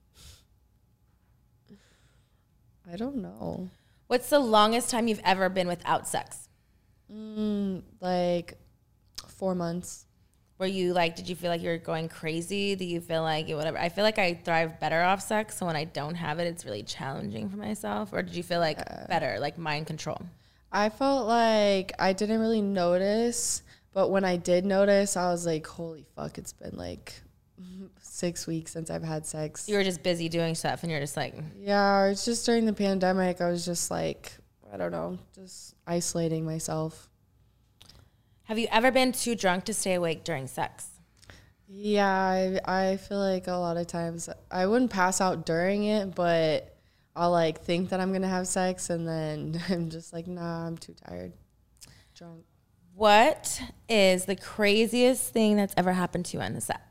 I don't know. What's the longest time you've ever been without sex? Mm, like four months. Were you like, did you feel like you were going crazy? Do you feel like it, whatever? I feel like I thrive better off sex. So when I don't have it, it's really challenging for myself. Or did you feel like uh, better, like mind control? I felt like I didn't really notice. But when I did notice, I was like, holy fuck, it's been like six weeks since I've had sex. You were just busy doing stuff and you're just like. Yeah, it's just during the pandemic. I was just like, I don't know, just isolating myself. Have you ever been too drunk to stay awake during sex? Yeah, I, I feel like a lot of times I wouldn't pass out during it, but I'll like think that I'm going to have sex and then I'm just like, nah, I'm too tired. Drunk. What is the craziest thing that's ever happened to you on the set?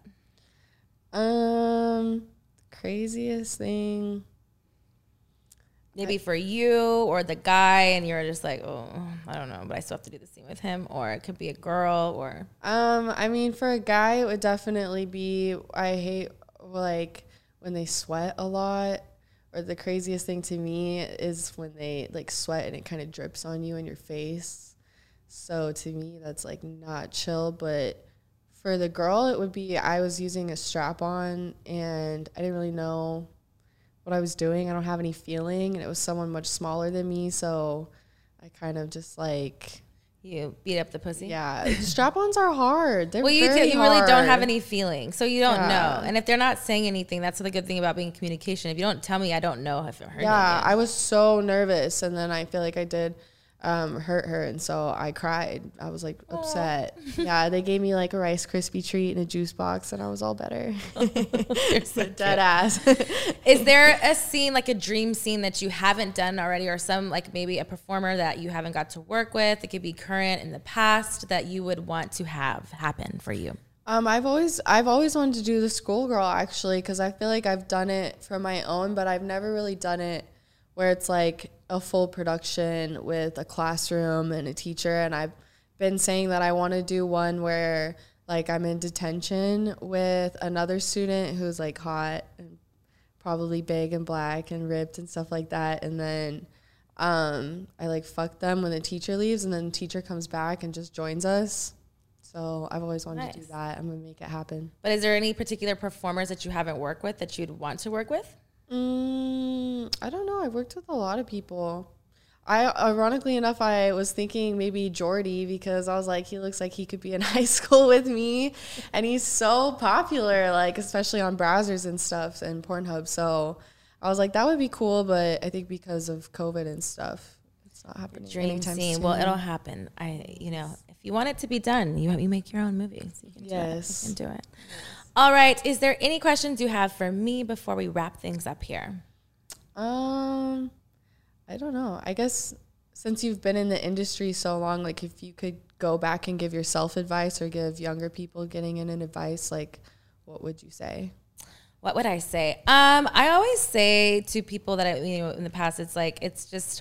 Um, craziest thing. Maybe for you or the guy, and you're just like, oh, I don't know, but I still have to do the scene with him. Or it could be a girl, or. Um, I mean, for a guy, it would definitely be. I hate like when they sweat a lot. Or the craziest thing to me is when they like sweat and it kind of drips on you and your face. So to me, that's like not chill. But for the girl, it would be I was using a strap on and I didn't really know what I was doing. I don't have any feeling, and it was someone much smaller than me, so I kind of just like you beat up the pussy. Yeah, strap-ons are hard. They're well, you very do, you hard. really don't have any feeling, so you don't yeah. know. And if they're not saying anything, that's the good thing about being in communication. If you don't tell me, I don't know if it hurt. Yeah, I was so nervous, and then I feel like I did um, hurt her, and so I cried. I was like upset. Yeah, they gave me like a Rice Krispie treat in a juice box, and I was all better. You're so dead ass. Is there a scene, like a dream scene that you haven't done already, or some like maybe a performer that you haven't got to work with? It could be current, in the past, that you would want to have happen for you. Um, I've always I've always wanted to do the schoolgirl, actually, because I feel like I've done it for my own, but I've never really done it where it's like a full production with a classroom and a teacher. And I've been saying that I want to do one where like I'm in detention with another student who's like hot and probably big and black and ripped and stuff like that. And then um, I like fuck them when the teacher leaves, and then the teacher comes back and just joins us. So I've always wanted nice. to do that. I'm going to make it happen. But is there any particular performers that you haven't worked with that you'd want to work with? Mm, I don't know. I've worked with a lot of people. I, ironically enough, I was thinking maybe Jordy, because I was like, he looks like he could be in high school with me, and he's so popular, like especially on browsers and stuff and Pornhub. So I was like, that would be cool, but I think because of COVID and stuff, it's not happening. Dream scene. Well, it'll happen. I, you know, if you want it to be done, you you make your own movie, so you can yes. do it. You can do it. All right. Is there any questions you have for me before we wrap things up here? Um, I don't know. I guess since you've been in the industry so long, like if you could go back and give yourself advice or give younger people getting in an advice, like what would you say? What would I say? Um, I always say to people that I, you know, in the past, it's like, it's just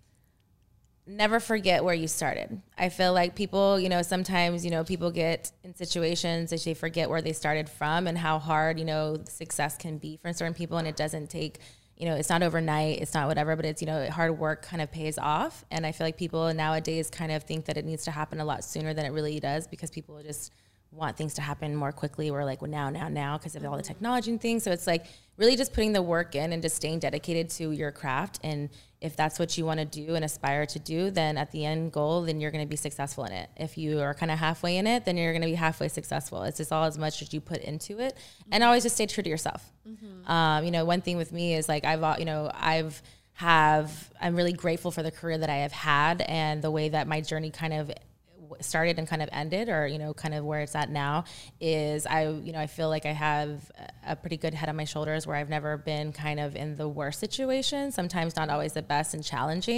never forget where you started. I feel like people, you know, sometimes, you know, people get in situations that they forget where they started from and how hard, you know, success can be for certain people. And it doesn't take, you know, it's not overnight, it's not whatever, but it's, you know, hard work kind of pays off. And I feel like people nowadays kind of think that it needs to happen a lot sooner than it really does, because people just want things to happen more quickly. We're like, well, now, now, now, because of all the technology and things. So it's like really just putting the work in and just staying dedicated to your craft. And if that's what you want to do and aspire to do, then at the end goal, then you're going to be successful in it. If you are kind of halfway in it, then you're going to be halfway successful. It's just all as much as you put into it. Mm-hmm. And always just stay true to yourself. Mm-hmm. Um, you know, one thing with me is like, I've, you know, I've have, I'm really grateful for the career that I have had and the way that my journey kind of started and kind of ended, or, you know, kind of where it's at now is I, you know, I feel like I have a pretty good head on my shoulders where I've never been kind of in the worst situation, sometimes not always the best and challenging,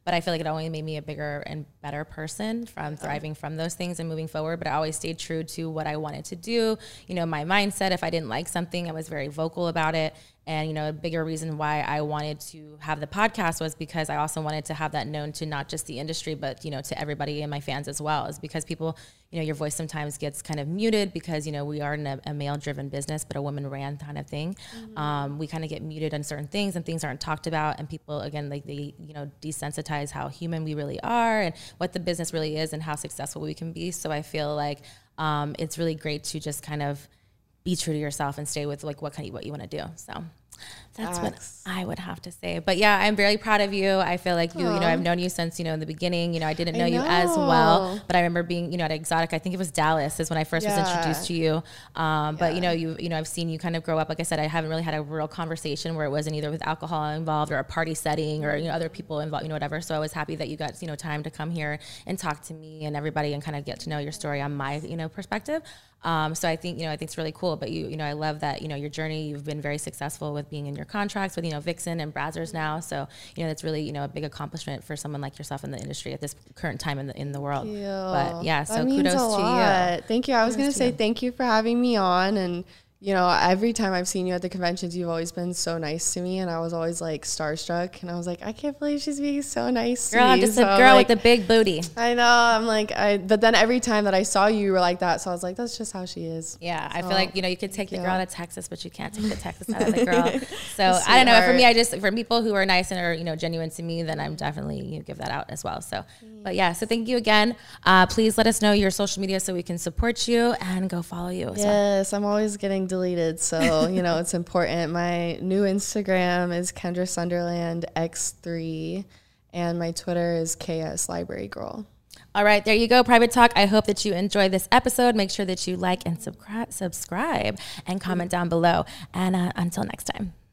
but I feel like it only made me a bigger and better person from thriving from those things and moving forward. But I always stayed true to what I wanted to do. You know, my mindset, if I didn't like something, I was very vocal about it. And, you know, a bigger reason why I wanted to have the podcast was because I also wanted to have that known to not just the industry, but, you know, to everybody and my fans as well. Is because people, you know, your voice sometimes gets kind of muted because, you know, we are in a, a male-driven business, but a woman-ran kind of thing. Mm-hmm. Um, we kind of get muted on certain things and things aren't talked about. And people, again, like they, you know, desensitize how human we really are and what the business really is and how successful we can be. So I feel like um, it's really great to just kind of be true to yourself and stay with like what kind of, what you want to do. So that's Facts. What I would have to say. But yeah, I'm very proud of you. I feel like you, Aww. you know, I've known you since, you know, in the beginning. You know, I didn't know, know you as well, but I remember being, you know, at Exotic, I think it was Dallas is when I first yeah. was introduced to you. Um, yeah. But you know, you, you know, I've seen you kind of grow up. Like I said, I haven't really had a real conversation where it wasn't either with alcohol involved or a party setting or, you know, other people involved, you know, whatever. So I was happy that you got, you know, time to come here and talk to me and everybody and kind of get to know your story on my, you know, perspective. Um, so I think, you know, I think it's really cool, but you, you know, I love that, you know, your journey, you've been very successful with being in your contracts with, you know, Vixen and Brazzers now. So, you know, that's really, you know, a big accomplishment for someone like yourself in the industry at this current time in the, in the world. Thank you. But yeah, that so means kudos a to lot. you. Thank you. I was going to say, you. thank you for having me on. And, you know, every time I've seen you at the conventions, you've always been so nice to me. And I was always like starstruck. And I was like, I can't believe she's being so nice girl, to me. Just so a girl like, with a big booty. I know. I'm like, I, but then every time that I saw you, you were like that. So I was like, that's just how she is. Yeah. So, I feel like, you know, you could take the you. girl to Texas, but you can't take the Texas out of the girl. So I don't know. For me, I just, for people who are nice and are, you know, genuine to me, then I'm definitely, you give that out as well. So, but yeah, so thank you again. Uh, please let us know your social media so we can support you and go follow you. Yes. I'm always getting deleted. So, you know, it's important. My new Instagram is Kendra Sunderland X three, and my Twitter is K S Library Girl. All right, there you go, Private Talk. I hope that you enjoyed this episode. Make sure that you like and subscribe, subscribe and comment down below. And uh, until next time.